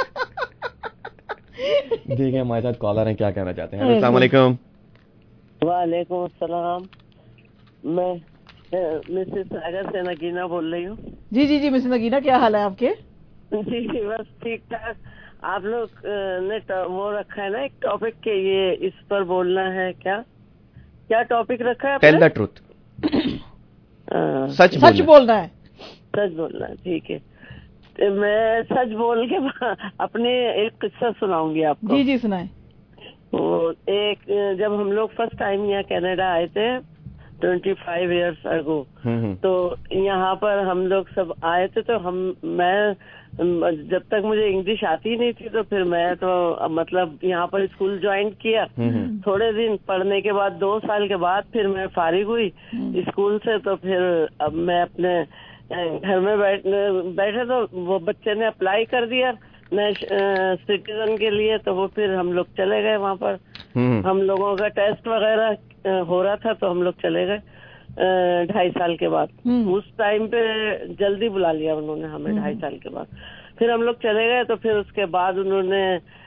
देखिए हमारे साथ कॉलर हैं, क्या कहना चाहते हैं? अस्सलाम वालेकुम। वालेकुम अस्सलाम। मैं मिसेस सागर से नगीना बोल रही हूँ। जी मिसेस नगीना, क्या हाल है आपके? जी बस ठीक ठाक। आप लोग ने वो रखा है ना एक टॉपिक के, ये इस पर बोलना है, क्या टॉपिक रखा है? टेल द ट्रुथ, सच बोलना है। सच बोलना है, ठीक है। तो मैं सच बोल के अपने एक किस्सा सुनाऊंगी आपको। जी सुनाए। वो एक, जब हम लोग फर्स्ट टाइम यहाँ कनाडा आए थे 25 years ago, तो यहाँ पर हम लोग सब आए थे, तो मैं जब तक मुझे इंग्लिश आती नहीं थी, तो फिर मैं तो मतलब यहाँ पर स्कूल ज्वाइन किया। थोड़े दिन पढ़ने के बाद 2 साल के बाद फिर मैं फारिग हुई स्कूल से, तो फिर अब मैं अपने घर में बैठे तो वो बच्चे ने अप्लाई कर दिया नए सिटीजन के लिए, तो वो फिर हम लोग चले गए वहाँ पर। हम लोगों का टेस्ट वगैरह हो रहा था, तो हम लोग चले गए 2.5 साल के बाद। उस टाइम पे जल्दी बुला लिया उन्होंने हमें 2.5 साल के बाद। फिर हम लोग चले गए, तो फिर उसके बाद उन्होंने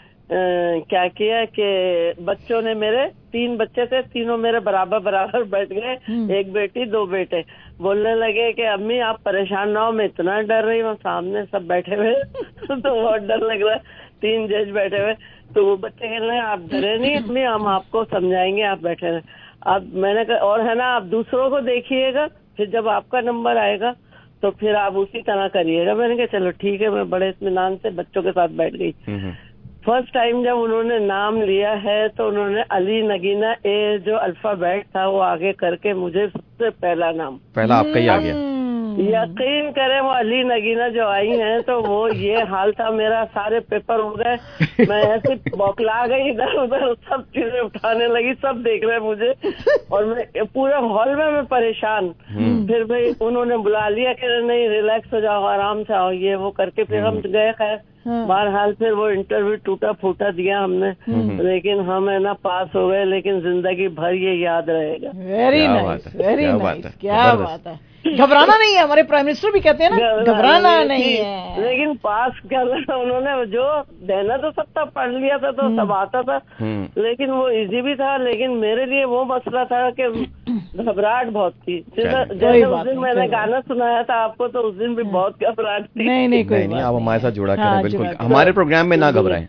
क्या किया कि बच्चों ने, मेरे 3 बच्चे थे, तीनों मेरे बराबर बैठ गए, 1 बेटी 2 बेटे। बोलने लगे कि अम्मी आप परेशान ना हो, मैं इतना डर रही हूँ, सामने सब बैठे हुए तो बहुत डर लग रहा है, 3 जज बैठे हुए। तो वो बच्चे कह रहे हैं आप डरे नहीं अम्मी, हम आपको समझाएंगे, आप बैठे रहे। अब मैंने कहा, और है ना, आप दूसरों को देखिएगा, फिर जब आपका नंबर आएगा तो फिर आप उसी तरह करिएगा। मैंने कहा चलो ठीक है। मैं बड़े इत्मीनान से बच्चों के साथ बैठ गई। फर्स्ट टाइम जब उन्होंने नाम लिया है, तो उन्होंने अली नगीना, ए जो अल्फाबेट था वो आगे करके मुझे सबसे पहला नाम, पहला आपका ही आ गया। यकीन करें वो अली नगीना जो आई हैं, तो वो ये हाल था मेरा, सारे पेपर उड़ गए, मैं ऐसे बौखला गई, इधर उधर सब चीजें उठाने लगी, सब देख रहे मुझे, और मैं पूरे हॉल में मैं परेशान। फिर भाई उन्होंने बुला लिया कि नहीं रिलैक्स हो जाओ, आराम से आओ, ये वो करके फिर हम गए। खैर बहरहाल फिर वो इंटरव्यू टूटा फूटा दिया हमने, लेकिन हम है ना पास हो गए, लेकिन जिंदगी भर ये याद रहेगा। वेरी नाइस, वेरी नाइस, क्या बात है। घबराना नहीं है, हमारे प्राइम मिनिस्टर भी कहते हैं ना, घबराना नहीं है। लेकिन पास कर उन्होंने जो देना तो सब था, पढ़ लिया था तो सब आता था, लेकिन वो इजी भी था। लेकिन मेरे लिए वो मसला था कि घबराहट बहुत थी। जैसे उस दिन मैंने गाना सुनाया था आपको, तो उस दिन भी बहुत घबराहट थी। नहीं, आप हमारे साथ जुड़ा करें, बिल्कुल हमारे प्रोग्राम में ना घबराएं।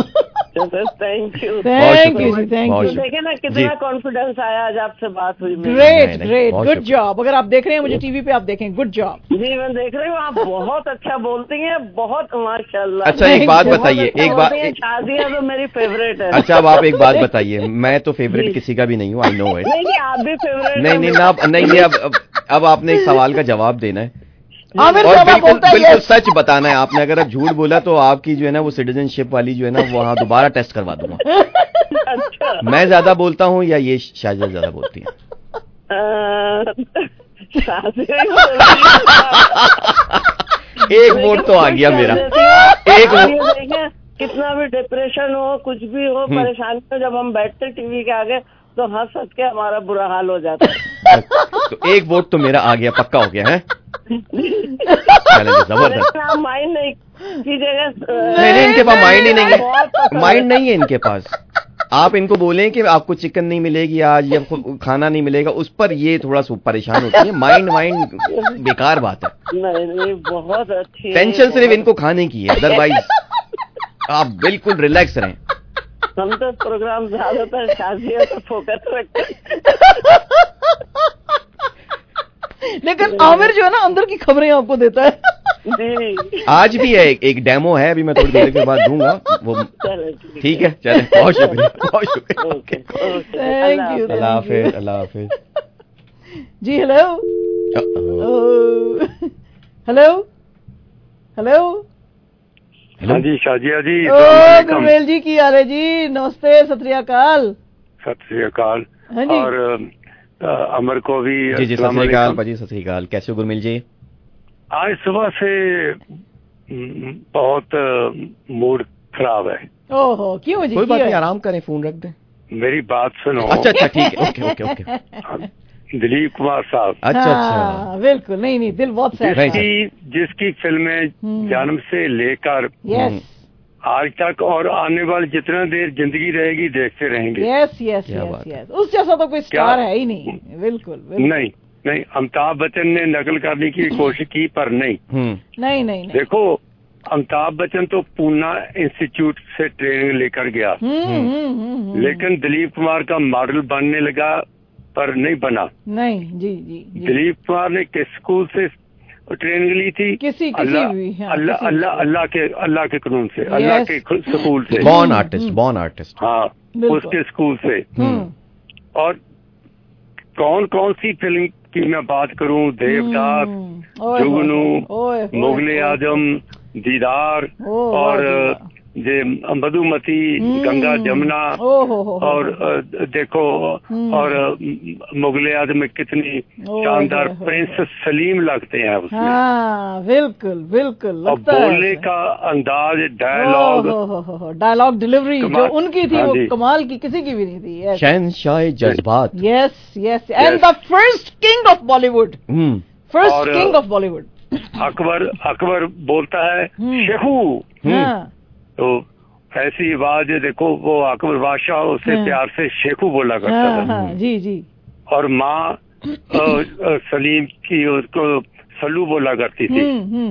थैंक यू जी, थैंक यू। देखे ना कितना कॉन्फिडेंस आया, आज आपसे बात हुई। Great, good job. अगर आप देख रहे हैं मुझे टीवी पे, आप देखें, गुड जॉब। जी मैं देख रही हूँ, आप बहुत अच्छा बोलती हैं, बहुत माशाल्लाह। अच्छा एक बात बताइए, एक बात, शादियाँ तो मेरी फेवरेट है। अच्छा अब आप एक बात बताइए, मैं तो फेवरेट किसी का भी नहीं हूँ, आई नो इट। नहीं आप भी फेवरेट नहीं, अब आपने एक सवाल का जवाब देना है और बिल्कुल सच बताना है आपने। अगर आप झूठ बोला तो आपकी जो है ना वो सिटीजनशिप वाली जो है ना, वहाँ दोबारा टेस्ट करवा दूंगा। अच्छा। मैं ज्यादा बोलता हूँ या ये शाजिया ज्यादा बोलती है? एक वोट तो आ गया मेरा। एक वोट। कितना भी डिप्रेशन हो, कुछ भी हो, परेशानी हो, जब हम बैठते टीवी के आगे तो हंस हंस के हमारा बुरा हाल हो जाता है। तो एक वोट तो मेरा आ गया, पक्का हो गया है। जबरदस्त। आप माइंड नहीं की जगह नहीं, इनके पास माइंड ही नहीं है, माइंड नहीं है इनके पास। आप इनको बोलें कि आपको चिकन नहीं मिलेगी आज या खाना नहीं मिलेगा, उस पर ये थोड़ा सा परेशान होती है। माइंड बेकार बात है। नहीं, बहुत अच्छी टेंशन सिर्फ इनको खाने की है, अदरवाइज आप बिल्कुल रिलैक्स रहें। हम तो प्रोग्राम ज्यादातर शादियों पर फोकस रखते हैं। लेकिन आमिर जो है ना अंदर की खबरें आपको देता है। जी आज भी है, एक डेमो है, अभी मैं थोड़ी देर के बाद दूंगा वो। ठीक है, चले, बहुत शुक्रिया, बहुत शुक्रिया। थैंक यू, अल्लाह हाफिज, अल्लाह हाफिज। जी हेलो हेलो हेलो। हाँ जी शाजिया जी, गुरमेल जी की हाल है जी? नमस्ते, सत श्री अकाल। सत श्री अकाल। हाँ जी। और अमर को भी जी सत श्री अकाल भाजी, सत श्री अकाल। कैसे हो गुरमेल जी? आज सुबह से बहुत मूड खराब है। ओहो, क्यों जी? कोई बात नहीं, आराम करें, फोन रख दें। मेरी बात सुनो। अच्छा ठीक है, okay okay okay. Dilip Kumar साहब। अच्छा बिल्कुल, नहीं दिल बहुत जिसकी फिल्में जन्म से लेकर आज तक और आने वाली जितना देर जिंदगी रहेगी देखते रहेंगे। यस यस यस, उस जैसा तो कोई स्टार है ही नहीं। बिल्कुल नहीं, अमिताभ बच्चन ने नकल करने की कोशिश की पर नहीं। देखो, अमिताभ बच्चन तो पूना इंस्टीट्यूट से ट्रेनिंग लेकर गया, लेकिन दिलीप कुमार का मॉडल बनने लगा पर नहीं बना। नहीं जी। दिलीप कुमार ने किस स्कूल से ट्रेनिंग ली थी? किसी भी। अल्लाह के कानून से, अल्लाह के स्कूल से। Born artist. हाँ, उसके स्कूल से। और कौन सी फिल्म की मैं बात करूं? देवदास, जुगनू, मुगले आजम, दीदार और ये मधुमती, गंगा जमुना, और देखो, और मुगले आजम में कितनी शानदार प्रिंस सलीम लगते हैं उसमें। हाँ, बिल्कुल और बोलने का अंदाज, डायलॉग डिलीवरी जो उनकी थी वो कमाल की, किसी की भी नहीं थी। शहंशाह जज्बात। Yes and the first king of Bollywood. First king of Bollywood. Akbar बोलता है शेखू। तो ऐसी आवाज देखो, वो अकबर बादशाह उसे प्यार से शेखू बोला करता था। जी। और माँ सलीम की उसको सल्लू बोला करती थी।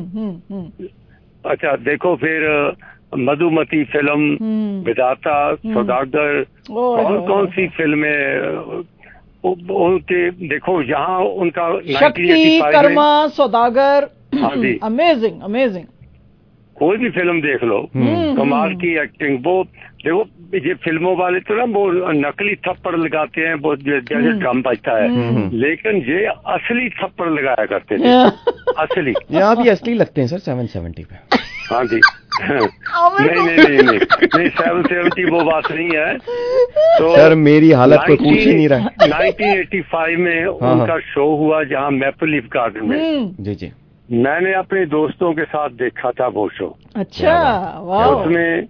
अच्छा देखो, फिर मधुमती फिल्म, विधाता, सौदागर, कौन सी फिल्में उनके देखो, यहाँ उनका शक्ति, कर्मा, सौदागर। अमेजिंग। कोई भी फिल्म देख लो, कमाल की एक्टिंग। वो देखो, ये फिल्मों वाले तो ना वो नकली थप्पड़ लगाते हैं, वो जैसे ड्रम बजता है, लेकिन ये असली थप्पड़ लगाया करते थे। असली। यहाँ भी असली लगते हैं सर 770 पे। हाँ जी। नहीं 770 वो बात नहीं है। तो सर मेरी हालत को पूछ ही नहीं रहा। 1985 में उनका शो हुआ जहाँ मैपल लीफ गार्डन में। जी। मैंने अपने दोस्तों के साथ देखा था वो शो। अच्छा, वाह। उसमें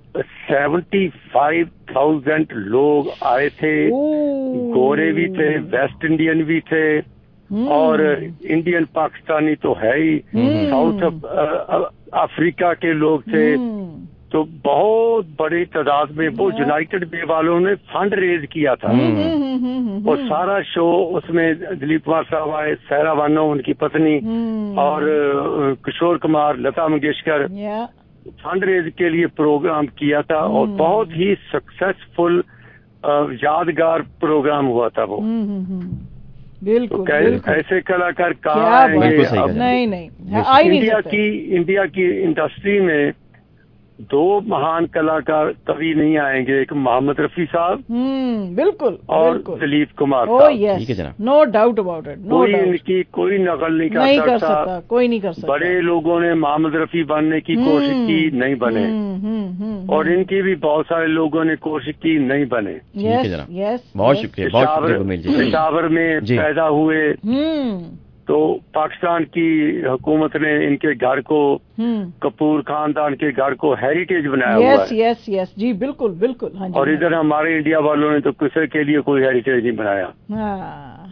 75,000 लोग आए थे, गोरे भी थे, वेस्ट इंडियन भी थे, और इंडियन पाकिस्तानी तो है ही, साउथ अफ्रीका के लोग थे। तो बहुत बड़ी तादाद में वो यूनाइटेड वे वालों ने फंड रेज किया था। और सारा शो उसमें दिलीप कुमार साहब आए, सहरा बानो उनकी पत्नी, और किशोर कुमार, लता मंगेशकर, फंड रेज के लिए प्रोग्राम किया था। और बहुत ही सक्सेसफुल यादगार प्रोग्राम हुआ था वो। बिल्कुल। ऐसे कलाकार कहाँ आएंगे? नहीं। इंडिया की इंडस्ट्री में दो महान कलाकार कभी नहीं आएंगे, एक मोहम्मद रफी साहब, बिल्कुल, और दिलीप कुमार साहब। ठीक है, नो डाउट अबाउट इट। इनकी कोई नकल नहीं कर सकता, कोई नहीं कर सकता। बड़े लोगों ने मोहम्मद रफी बनने की कोशिश की, नहीं बने। और इनकी भी बहुत सारे लोगों ने कोशिश की, नहीं बने। बहुत शुक्रिया। पेशावर में पैदा हुए, तो पाकिस्तान की हुकूमत ने इनके घर को, कपूर खानदान के घर को हेरिटेज बनाया हुआ है। यस जी, बिल्कुल। और इधर हमारे इंडिया वालों ने तो किसी के लिए कोई हेरिटेज नहीं बनाया।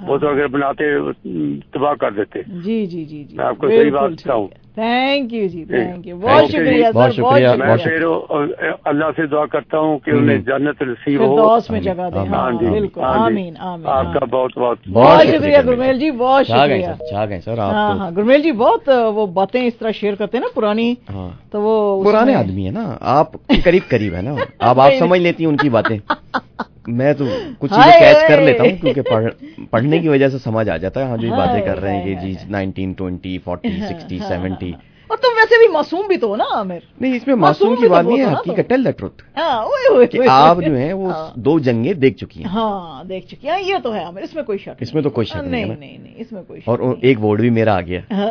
वो तो अगर बनाते तबाह कर देते। जी जी जी जी, मैं आपको सही बात बताऊं। थैंक यू जी, थैंक यू, बहुत शुक्रिया सर, बहुत शुक्रिया। मैं फिर अल्लाह से दुआ करता हूँ कि उन्हें जन्नत नसीब हो, फिरदौस में जगह दे। हाँ जी, बिल्कुल, आमीन आमीन। आपका बहुत बहुत बहुत शुक्रिया गुरमेल जी, बहुत शुक्रिया। छा गए सर आप। हाँ हाँ, गुरमेल जी बहुत वो बातें इस तरह शेयर करते हैं ना पुरानी, तो वो पुराने आदमी है ना, आप करीब करीब है ना, अब आप समझ लेती हैं उनकी बातें। मैं तो कुछ चीजें कैच कर लेता हूँ क्योंकि पढ़ने की वजह से समझ आ जाता है। हाँ, जो बातें कर रहे हैं कि जी 19, 20, 40, 60, 70। और तुम वैसे भी मासूम भी तो हो ना आमिर? नहीं, इसमें मासूम की बात नहीं है, हकीकत, टेल द ट्रुथ। आप जो है वो 2 जंगें देख चुकी हैं। हाँ, देख चुकी हैं, ये तो है आमिर, इसमें कोई शक इसमें तो कोई शक नहीं है। नहीं, इसमें कोई शक। और एक वोट भी मेरा आ गया,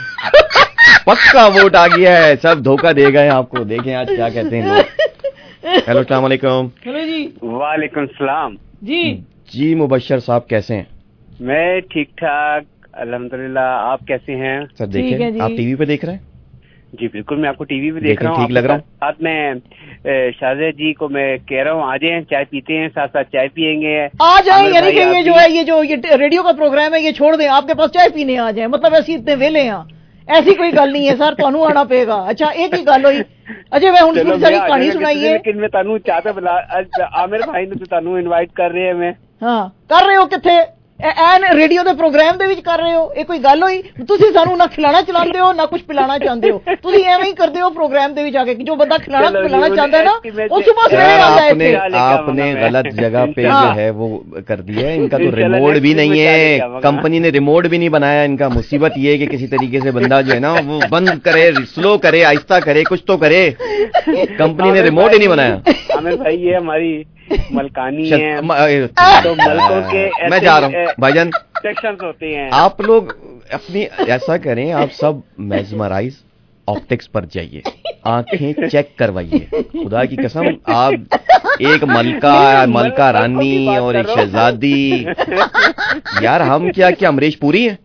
पक्का वोट आ गया है, सब धोखा दे गए आपको। देखें आज क्या कहते हैं लोग। हेलो, अस्सलाम वालेकुम। हेलो जी। वालेकुम सलाम जी। मुबश्शिर साहब कैसे हैं? मैं ठीक ठाक अल्हम्दुलिल्लाह, आप कैसे हैं? सर देखें, आप टीवी पे देख रहे हैं? जी बिल्कुल, मैं आपको टीवी पे देख रहा हूँ। ठीक लग रहा हूँ? साथ में शाहज़ा जी को मैं कह रहा हूँ आ जाए, चाय पीते हैं, साथ साथ चाय पियेंगे। आ जाए, यानी कि ये जो है ये रेडियो का प्रोग्राम है, ये छोड़ दें, आपके पास चाय पीने आ जाए, मतलब ऐसी इतने वेले हैं। ऐसी कोई गल नहीं है सर, ਤੁਹਾਨੂੰ आना पेगा। अच्छा, एक ही गल हुई अजय, मैं हुण थोड़ी सारी कहानी सुनाइए। लेकिन मैं ਤੁਹਾਨੂੰ ਚਾਹ ਤੇ ਬੁਲਾ, आमिर भाई ने ਤੁਹਾਨੂੰ इनवाइट कर रहे हैं। मैं हाँ, कर रहे हो किथे? ਐਨ ਰੇਡੀਓ ਦੇ ਪ੍ਰੋਗਰਾਮ ਦੇ ਵਿੱਚ ਕਰ ਰਹੇ ਹੋ, ਇਹ ਕੋਈ ਗੱਲ ਹੋਈ? ਤੁਸੀਂ ਸਾਨੂੰ ਨਾ ਖਿਲਾਣਾ ਚਲਾਉਂਦੇ ਹੋ ਨਾ ਕੁਝ ਪਿਲਾਣਾ ਚਾਹੁੰਦੇ ਹੋ, ਤੁਸੀਂ ਐਵੇਂ ਹੀ ਕਰਦੇ ਹੋ ਪ੍ਰੋਗਰਾਮ ਦੇ ਵਿੱਚ ਆ ਕੇ ਕਿ ਜੋ ਬੰਦਾ ਖਿਲਾਣਾ ਪਿਲਾਣਾ चाहता है ना वो सुबह सवेरे आ जाए। आपने गलत जगह पे जो है वो कर दिया है। इनका तो रिमोट भी नहीं है, कंपनी ने रिमोट भी नहीं बनाया इनका। मुसीबत ये है कि किसी तरीके से बंदा जो है ना वो बंद करे, स्लो करे, आहिस्ता करे, कुछ तो करे। कंपनी ने रिमोट ही नहीं बनाया। आमिर भाई ये हमारी मलकानी है, तो मलकों के मैं जा रहा हूँ भाईजान, सेक्शंस होते हैं। आप लोग अपनी ऐसा करें, आप सब मेस्मराइज ऑप्टिक्स पर जाइए, आंखें चेक करवाइए। खुदा की कसम, आप एक मलका रानी और एक शहजादी, यार हम क्या अमरीश पुरी है?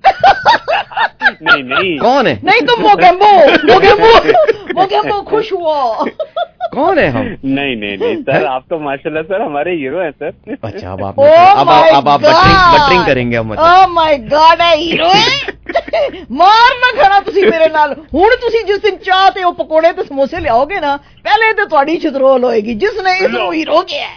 नहीं कौन है? नहीं, तुम मोगेम्बो खुश हुआ। कौन है हम? नहीं सर, आप तो माशाल्लाह सर हमारे हीरो हैं सर। अच्छा, अब आप बटरिंग करेंगे अब? ओह माय गॉड, है हीरो है। मार ना खाना तुसी मेरे नाल। हुण तुसी जिस दिन चाह ते ओ पकोड़े ते समोसे लियाओगे ना, पहले ते तुहाडी छितरोल होएगी। जिसने इसनू हीरो किया,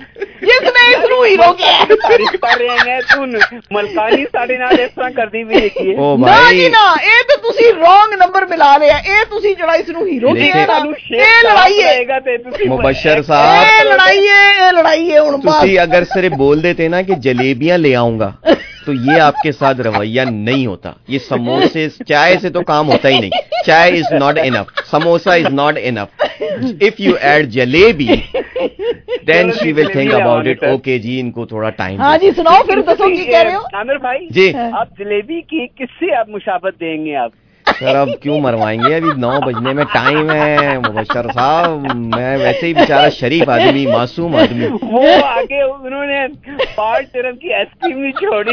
तारीफ कर रहे हैं तुम, मलकानी साडे नाल इस तरह करदी भी देखिए। ओ ना जी ना, ए ते तुसी रॉन्ग नंबर मिला लिया। ए तुसी जड़ा इसनू हीरो किया ना, ए लड़ाई है मुबश्शिर साहब, ए लड़ाई है। हुण तुसी अगर सिर्फ बोल देते ना कि जलेबियां ले आऊंगा, तो ये आपके साथ रवैया नहीं होता। ये समोसे, चाय से तो काम होता ही नहीं। Chai is not enough, samosa is not enough. If you add jalebi then she will think about it. Okay जी, इनको थोड़ा टाइम। हाँ जी, सुनाओ फिर, दसो की कह रहे हो? आमिर भाई जी, आप जलेबी की किससे आप मुशाबत देंगे आप? सर अब क्यों मरवाएंगे, अभी 9 बजने में टाइम है मुबश्शिर साहब। मैं वैसे ही बेचारा शरीफ आदमी, मासूम आदमी। वो आगे उन्होंने 5 टर्म की आइसक्रीम भी छोड़ी।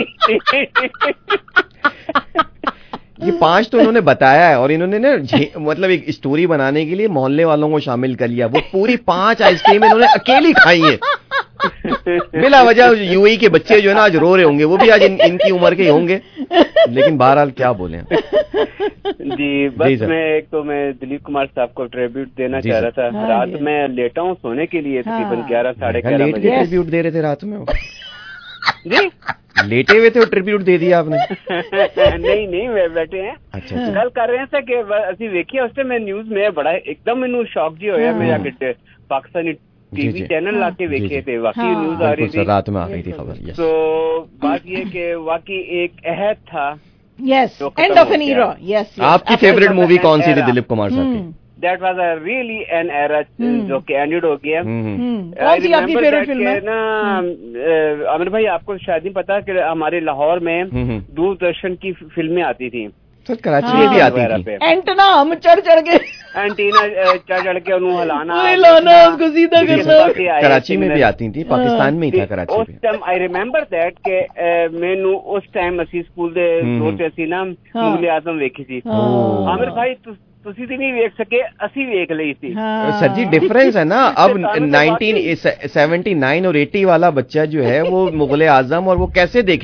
ये 5 तो इन्होंने बताया है, और इन्होंने ना मतलब एक स्टोरी बनाने के लिए मोहल्ले वालों को शामिल कर लिया। वो पूरी 5 आइसक्रीम इन्होंने अकेली खाई है बिला वजह। यूएई के बच्चे जो है ना आज रो रहे होंगे, वो भी आज इनकी उम्र के होंगे। लेकिन बहरहाल क्या बोले जी, बस मैं दिलीप कुमार साहब को ट्रिब्यूट देना चाह रहा था। रात में लेटा हूँ सोने के लिए, तकरीबन 11 साढ़े 11 बजे ट्रिब्यूट दे रहे थे रात में जी। लेटे हुए थे, ट्रिब्यूट दे दिया आपने? नहीं वे बैठे हैं। अच्छा। गल कर रहे थे कि ਅਸੀਂ ਵੇਖਿਆ ਉਸ ਤੇ ਮੈਂ ਨਿਊਜ਼ में बड़ा एकदम ਮੈਨੂੰ शॉक जी होया। मैं जाके पाकिस्तानी टीवी चैनल लाके वेखे थे, वाकई न्यूज आ रही थी, रात में आ रही थी खबर। तो बात ये कि वाकई एक अहद था। Yes, end of an era. Yes. आपकी फेवरेट मूवी कौन सी थी दिलीप कुमार साहब की? That was a really an era जो कि एंडेड हो गया। कौन सी आपकी फेवरेट फिल्म है? ना आमिर भाई, आपको शायद नहीं पता कि हमारे लाहौर में दूरदर्शन की फिल्में आती थी। सर कराची में भी आती थी। एंटेना हम चढ़ के एंटीना चढ़ के उन्होंने हिलाना, उसको सीधा करना। कराची में भी आती थी, पाकिस्तान में ही था कराची में। उस टाइम आई रिमेंबर दैट के मैनू उस टाइम असी स्कूल दे दौर ते असी ना मुगले आजम वेखी थी। आमिर भाई ਤੁਸੀਂ ਤੇ नहीं वेख सके, ਅਸੀਂ वेख ਲਈ थी। सर जी डिफरेंस है ना, अब 1979 और 80 वाला बच्चा जो है वो मुगले आजम और वो कैसे देखेगा?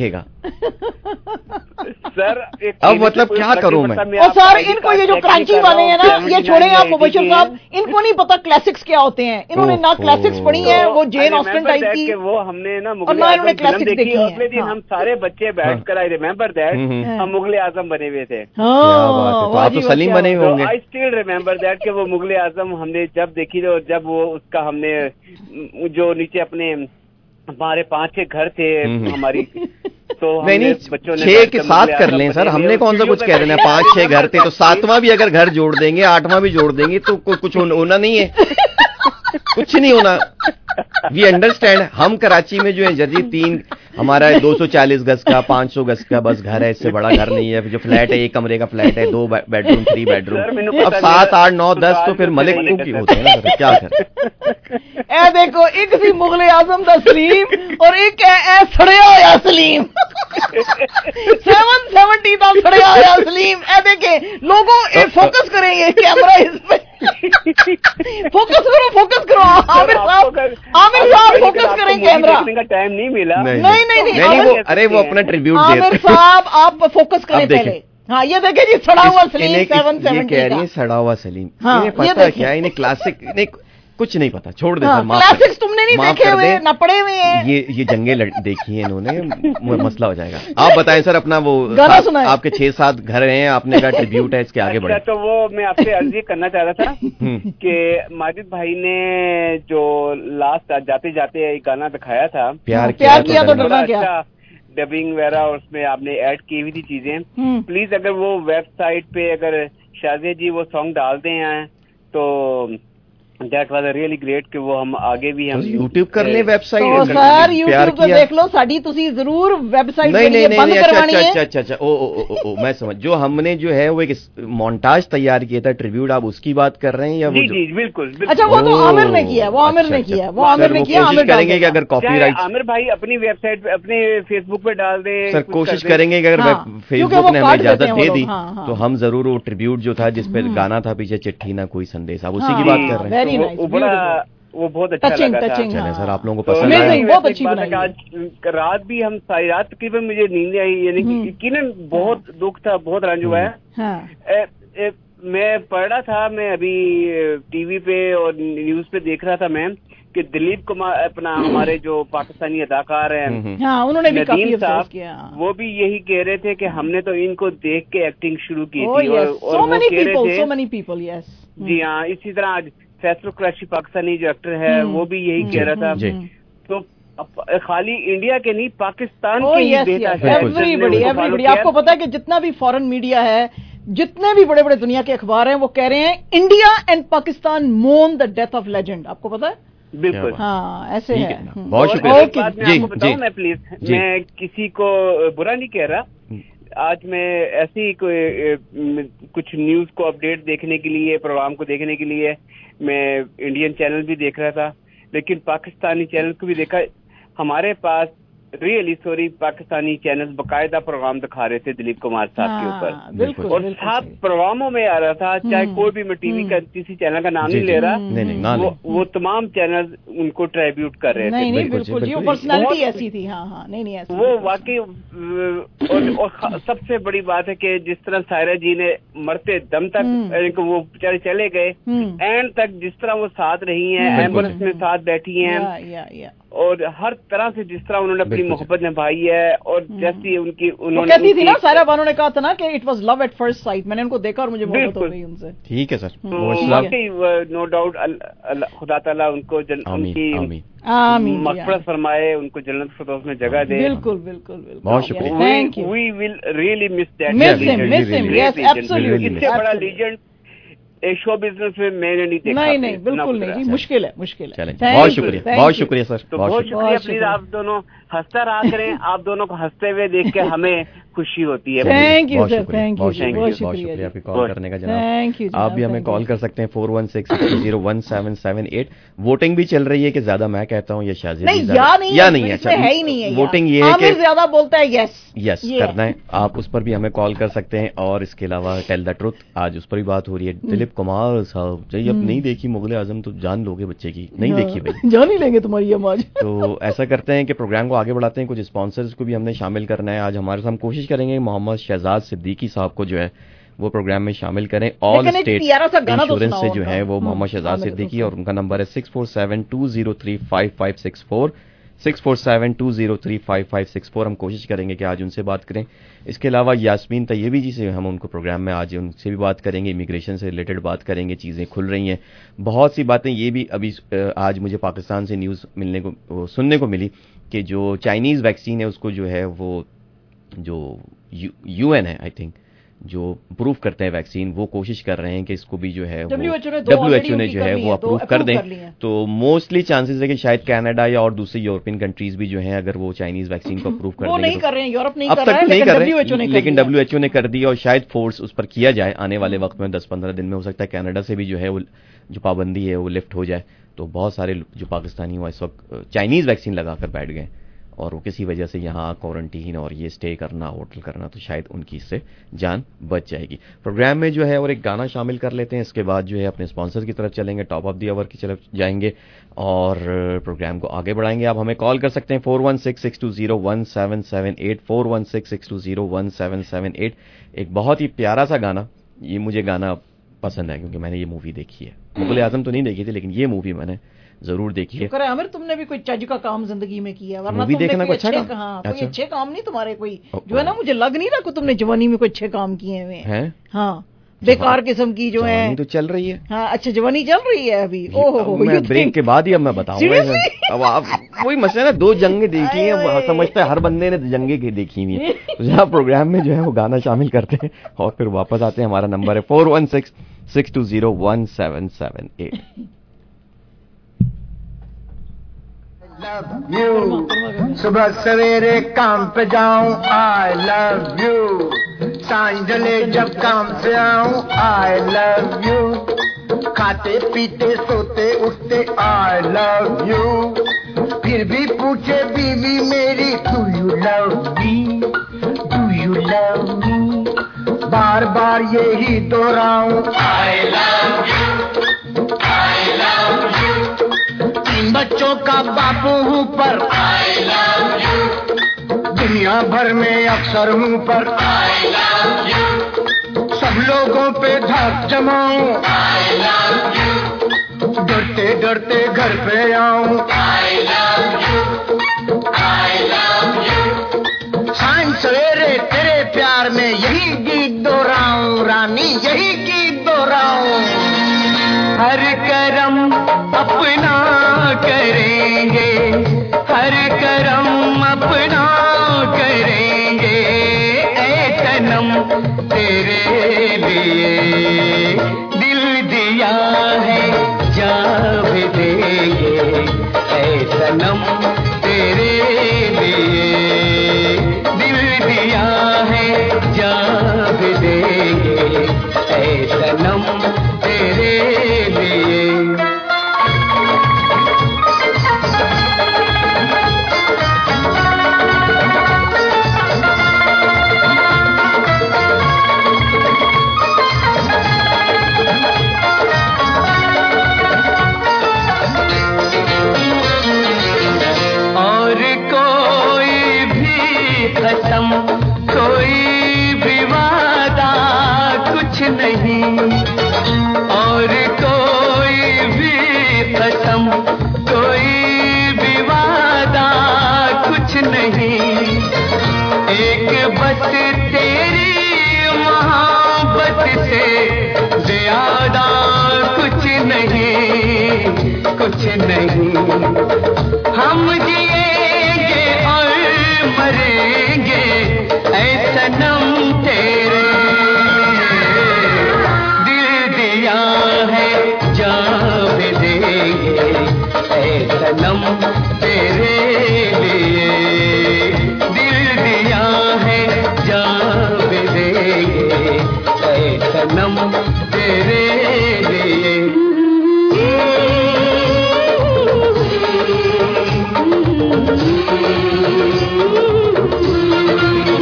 सर अब मतलब क्या करूं मैं? और सर इनको ये जो क्रांची वाले हैं ना, ये छोड़े आप मुबशर साहब, इनको नहीं पता क्लासिक्स क्या होते हैं। इन्होंने ना क्लासिक्स पढ़ी है, वो जेन ऑस्टिन टाइप की, वो हमने ना मुगल आजम क्लासिक्स देखी है। अगले दिन हम सारे बच्चे बैठकर आई रिमेम्बर दैट हम मुगल आजम बने हुए थे। तो आप तो सलीम बने हुए होंगे। आई स्टिल रिमेम्बर दैट कि वो मुगल आजम हमने जब देखी थी, और जब वो उसका हमने जो नीचे अपने हमारे 5-6 घर थे हमारी, तो नहीं बच्चों ने 6 के 7 कर लें सर, हमने कौन सा कुछ कह रहे हैं। 5-6 घर थे तो 7वां भी अगर घर जोड़ देंगे, 8वां भी जोड़ देंगे तो कुछ होना नहीं है, कुछ नहीं होना। We understand. हम कराची में जो है जजी 3 हमारा 240 गज का 500 गज का बस घर है, इससे बड़ा घर नहीं है। जो फ्लैट है 1 कमरे का फ्लैट है, 2 बेडरूम 3 बेडरूम। अब 7, 8, 9, 10 तो फिर मलिक की होते हैं ना, क्या करें। ए देखो, एक सी मुगल आजम दा सलीम और एक है सड़िया होया सलीम 770 दा सड़िया होया सलीम। ए देखे लोगों, फोकस करेंगे कैमरा इस पे, फोकस करो आमिर साहब फोकस करें कैमरा। देखने का टाइम नहीं मिला। नहीं वो अरे वो अपना ट्रिब्यूट दे आमिर साहब आप फोकस करें पहले। हाँ ये देखे जी, सड़ा हुआ सलीम 770 ये कह रही है सड़ा हुआ सलीम। हाँ, इन्हें पता क्या है, इन्हें क्लासिक कुछ नहीं पता, छोड़ दे। क्लासिक्स तुमने नहीं देखे हुए, ना पढ़े हुए हैं। ये जंगे देखी है इन्होंने, मसला हो जाएगा। आप बताएं सर अपना वो गाना सुनाएं। आपके 6-7 घर हैं, आपने कहा ट्रिब्यूट है, इसके आगे बढ़े। तो वो मैं आपसे अर्जी करना चाह रहा था कि माजिद भाई ने जो लास्ट जाते जाते एक गाना दिखाया था, प्यार किया तो डरना क्या, डबिंग वगैरह, और उसमें आपने ऐड की हुई थी चीजें। प्लीज अगर वो वेबसाइट पे अगर शाजिया जी वो सॉन्ग डाल दें हैं तो दैट वाज रियली ग्रेट कि वो हम आगे भी हम यूट्यूब कर ले वेबसाइट। तो सर यूट्यूब पे देख लो, साड़ी तुसी जरूर वेबसाइट बंद करवानी है। अच्छा ओ मैं समझ। जो हमने जो है वो एक मोन्टाज तैयार किया था ट्रिब्यूट, आप उसकी बात कर रहे हैं या वो? जी बिल्कुल। अच्छा वो तो आमिर ने किया, वो आमिर ने किया, वो आमिर ने किया। कोशिश करेंगे कि अगर कॉपीराइट आमिर भाई अपनी वेबसाइट पे अपने फेसबुक पे डाल दे। सर कोशिश करेंगे कि अगर फेसबुक ने हमें इजाजत दे दी तो हम जरूर वो ट्रिब्यूट जो था जिसपे गाना था पीछे चिट्ठी ना कोई संदेश, आप उसी की बात कर रहे हैं। वो बहुत अच्छा लगा था। चले सर, आप लोगों को पसंद आया। बहुत अच्छी बनाई। आज रात भी हम सारी रात तकरीबन मुझे नींद आई, यानी यकीनन बहुत दुख था, बहुत रंज हुआ है। मैं पढ़ रहा था, मैं अभी टीवी पे और न्यूज पे देख रहा था मैं कि दिलीप कुमार अपना हमारे जो पाकिस्तानी अदाकार हैं उन्होंने भी काफी साहब किया, वो भी यही कह रहे थे कि हमने तो इनको देख के एक्टिंग शुरू की थी। और वो कह रहे थे जी हाँ, इसी तरह आज फैसल कुरैशी पाकिस्तानी जो एक्टर है वो भी यही कह रहा था। तो खाली इंडिया के नहीं, पाकिस्तान के ही एवरीबडी। आपको पता है कि जितना भी फॉरेन मीडिया है, जितने भी बड़े बड़े दुनिया के अखबार हैं, वो कह रहे हैं India and Pakistan mourn the death of legend. आपको पता है? बिल्कुल हाँ, ऐसे है। बहुत शुक्रिया। मैं आपको बताऊं, मैं प्लीज, मैं किसी को बुरा नहीं कह रहा। आज मैं ऐसे ही कुछ न्यूज को अपडेट देखने के लिए, प्रोग्राम को देखने के लिए मैं इंडियन चैनल भी देख रहा था, लेकिन पाकिस्तानी चैनल को भी देखा। हमारे पास रियली सॉरी पाकिस्तानी चैनल बकायदा प्रोग्राम दिखा रहे थे दिलीप कुमार साहब के ऊपर, और 7 प्रोग्रामों में आ रहा था, चाहे कोई भी, मैं टीवी का किसी चैनल का नाम नहीं ले रहा, वो तमाम चैनल उनको ट्रिब्यूट कर रहे थे। बिल्कुल जी, वो पर्सनालिटी ऐसी थी। हाँ नहीं ऐसी वो वाकई। और सबसे बड़ी बात है कि जिस तरह सायरा जी ने मरते दम तक वो बेचारे चले गए, एंड तक जिस तरह वो साथ रही हैं, एम्बुलेंस में साथ बैठी हैं, और हर तरह से जिस तरह उन्होंने अपनी मोहब्बत निभाई है, और जैसी उन्होंने कहती थी ना, सायरा बानो ने कहा था ना कि it was love at first sight. मैंने उनको देखा और मुझे मोहब्बत हो गई उनसे। ठीक है सर, नो डाउट खुदा ताला उनको उनकी मग़फ़िरत फरमाए, उनको जन्नत फ़िरदौस में जगह दे। बिल्कुल। बहुत शुक्रिया। Thank you. We will really miss that. Miss him, yes absolutely. इससे बड़ा लीजेंड शो बिजनेस में मैंने नहीं देखा। नहीं बिल्कुल नहीं, मुश्किल है। बहुत शुक्रिया सर, तो बहुत शुक्रिया। प्लीज आप दोनों हंसता रहा करें, आप दोनों को हंसते हुए देख के हमें खुशी होती है। Thank you sir, thank you, बहुत शुक्रिया आपकी कॉल करने का जनाब। आप भी हमें कॉल कर सकते हैं 4166017778। वोटिंग भी चल रही है कि ज्यादा मैं कहता हूँ ये शाजिया या नहीं है। अच्छा, है ही नहीं है। वोटिंग ये है कि ज्यादा बोलता है यस करना है, आप उस पर भी हमें कॉल कर सकते हैं। और इसके अलावा टेल द ट्रुथ, आज उस पर भी बात हो रही है। दिलीप कमाल साहब, जब अब नहीं देखी मुगल आजम तो जान लोगे बच्चे की, नहीं देखी भाई, जान ही लेंगे तुम्हारी हम आज। तो ऐसा करते हैं कि प्रोग्राम को आगे बढ़ाते हैं, कुछ स्पॉन्सर्स को भी हमने शामिल करना है आज हमारे साथ। हम कोशिश करेंगे मोहम्मद शहजाद सिद्दीकी साहब को जो है वो प्रोग्राम में शामिल करें। ऑल स्टेट इंश्योरेंस से जो है वो मोहम्मद शहजाद सिद्दीकी, और उनका नंबर है 6472035564, 6472035564। हम कोशिश करेंगे कि आज उनसे बात करें। इसके अलावा यास्मीन तैयबी जी से हम उनको प्रोग्राम में आज उनसे भी बात करेंगे, इमिग्रेशन से रिलेटेड बात करेंगे, चीज़ें खुल रही हैं बहुत सी बातें। ये भी अभी आज मुझे पाकिस्तान से न्यूज़ सुनने को मिली कि जो चाइनीज़ वैक्सीन है उसको जो है वो जो UN है आई थिंक जो अप्रूव करते हैं वैक्सीन, वो कोशिश कर रहे हैं कि इसको भी जो है WHO ने जो है वो अप्रूव कर दें। तो मोस्टली चांसेस है कि शायद कनाडा या और दूसरी यूरोपियन कंट्रीज भी जो हैं अगर वो चाइनीज वैक्सीन को अप्रूव कर देंगे। नहीं कर रहे हैं, यूरोप नहीं अब कर तक रहा है, नहीं कर रहे, लेकिन WHO ने कर दी और शायद फोर्स उस पर किया जाए आने वाले वक्त में 10-15 दिन में। हो सकता है कनाडा से भी जो है वो जो पाबंदी है वो लिफ्ट हो जाए। तो बहुत सारे जो पाकिस्तानी हुआ इस वक्त चाइनीज वैक्सीन लगाकर बैठ गए और वो किसी वजह से यहाँ क्वारंटीन और ये स्टे करना, होटल करना, तो शायद उनकी इससे जान बच जाएगी। प्रोग्राम में जो है और एक गाना शामिल कर लेते हैं, इसके बाद जो है अपने स्पॉन्सर की तरफ चलेंगे, टॉप ऑफ द आवर की तरफ जाएंगे और प्रोग्राम को आगे बढ़ाएंगे। आप हमें कॉल कर सकते हैं 4166201778, 4166201778। एक बहुत ही प्यारा सा गाना, ये मुझे गाना पसंद है क्योंकि मैंने ये मूवी देखी है। मुगल आजम तो नहीं देखी थी लेकिन ये मूवी मैंने जरूर देखी है। आमिर तुमने भी कोई चज का काम जिंदगी में किया, वरना मूवी देखना कोई अच्छा काम, कोई अच्छे काम नहीं तुम्हारे कोई जो है ना, मुझे लग नहीं रहा कि तुमने जवानी में कोई अच्छे काम किए हुए हैं। हाँ, बेकार किस्म की जो है तो चल रही है। हाँ, अच्छा जवानी चल रही है अभी। ओहो, मैं ब्रेक के बाद ही अब मैं बताऊंगा। अब आप वही मसला ना, 2 जंगें देखी हैं, समझते हैं हर बंदे ने जंगें देखी हुई है। तो जहाँ प्रोग्राम में जो है वो गाना शामिल करते हैं और फिर वापस आते हैं। हमारा नंबर है 4166201778। लव यू, सुबह सवेरे काम पे जाऊं, आई लव यू, सांझ ढले जब काम से आऊं, आई लव यू, खाते पीते सोते उठते, आई लव यू, फिर भी पूछे बीवी मेरी, do you love me, do you love me, बार बार यही दोहराऊं, I love you, I love you, 3 बच्चों का बापू हूँ पर, आई लव यू, दुनिया भर में अक्सर हूँ पर, आई लव यू, सब लोगों पे धाक जमाऊं, आई लव यू, डरते डरते घर पे आऊं, I love you, I love you, सांझ सवेरे तेरे प्यार में यही गीत दोहराऊं, रानी यही गीत दोहराऊं, हर करम अपना करेंगे, हर करम अपना करेंगे, ऐ सनम तेरे लिए दिल दिया है, जान भी देंगे, ऐ सनम तेरे लिए दिल दिया है, जान भी देंगे, ऐ सनम तेरे लिए। कोई भी वादा कुछ नहीं, और कोई भी कसम, कोई भी वादा कुछ नहीं, एक बस तेरी मोहब्बत से ज्यादा कुछ नहीं, कुछ नहीं, हम जिएंगे और मरेंगे, ऐ सनम तेरे दिल दिया है, जान भी देंगे, ऐ सनम तेरे लिए दिल दिया है, जान भी देंगे, ऐ सनम तेरे लिए।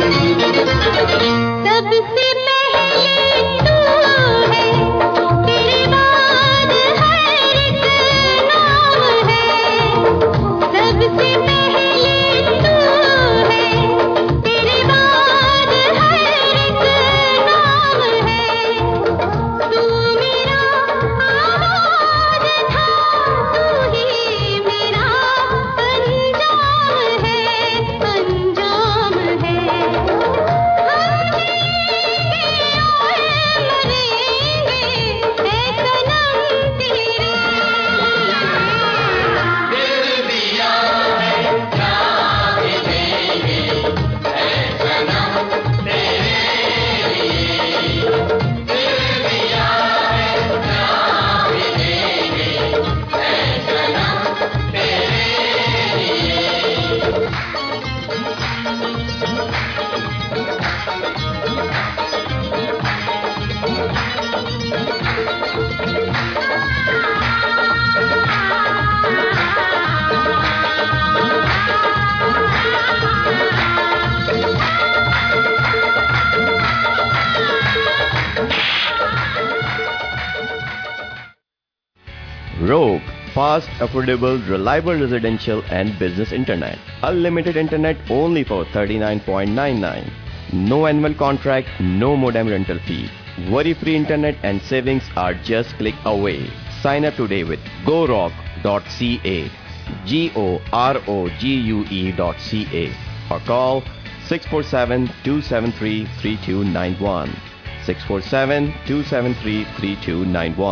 सबसे पहले तू है, Fast, affordable, reliable residential and business internet. Unlimited internet only for $39.99. No annual contract, no modem rental fee. Worry-free internet and savings are just click away. Sign up today with gorogue.ca. GOROGUE.ca or call 647-273-3291. 647-273-3291.